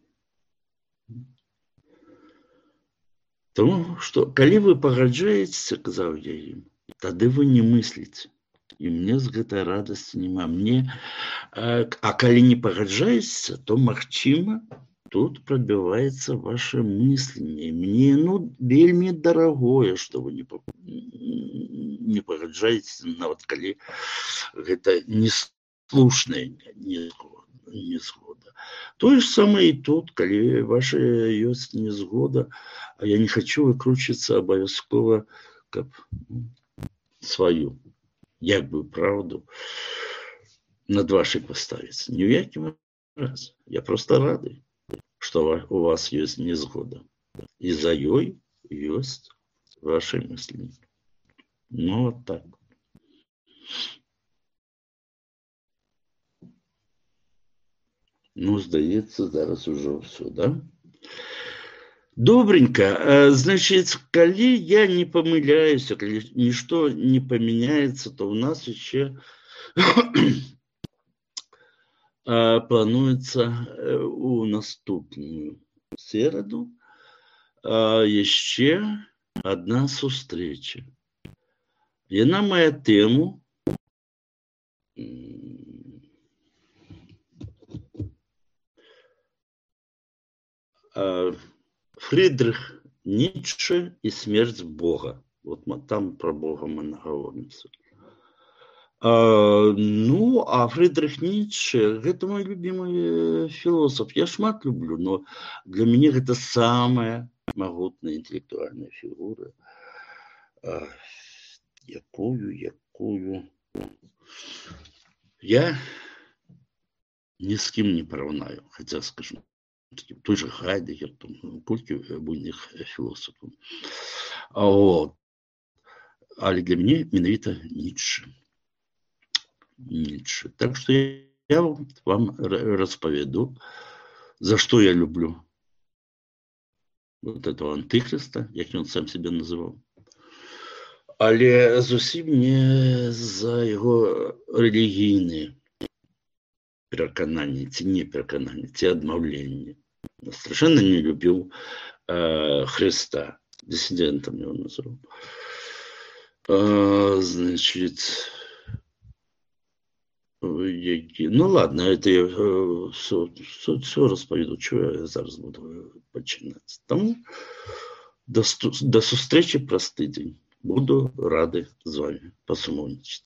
[SPEAKER 1] Тому што, калі вы пагаджаецеся, казаў я ім, тады вы не мысліце. І мне з гэтай радасці няма. А калі не пагаджаецеся, то, магчыма, тут пробіваецца ваше мысленне. Мне, ну, вельмі дарагое, што вы не пагаджаецеся, нават калі гэта неслушная незгода. Тое ж самае і тут, калі ваша ёсць незгода, а я не хочу выкручвацца абавязкова, каб сваю, як бы, правду над вашей поставить. Ни в якім разе. Я просто рады, что у вас есть незгода. И за ёй есть ваши мысли. Ну, вот так. Ну, здаецца, зараз уже все, да? Добренько. Значит, коли я не помыляюсь, коли ничто не поменяется, то у нас еще плануется у наступную середу еще одна сустрэча. Яна мае тему Фридрих Ницше и смерть Бога. Вот мы там про Бога мы наговоримся. Ну, а Фридрих Ницше, это мой любимый философ. Я шмат люблю, но для меня это самая могутная интеллектуальная фигура. Якую я ни с кем не порівняю, хотя, скажем, той же Хайдегер, колькі буйных філосафаў. Вот. Але для мяне менавіта Ницше. Так что я вам расповеду, за что я люблю вот этого антихриста, як он сам себя называл. Але зусім не за его релігійныя перакананні, ці не перакананні, ці адмаўленні. Совершенно не любил Христа. Диссидентом его назвал. Значит, ну ладно, это я все расповеду, что я зараз буду починать. Тому до зустрічі простий день. Буду радий з вами посумовничати.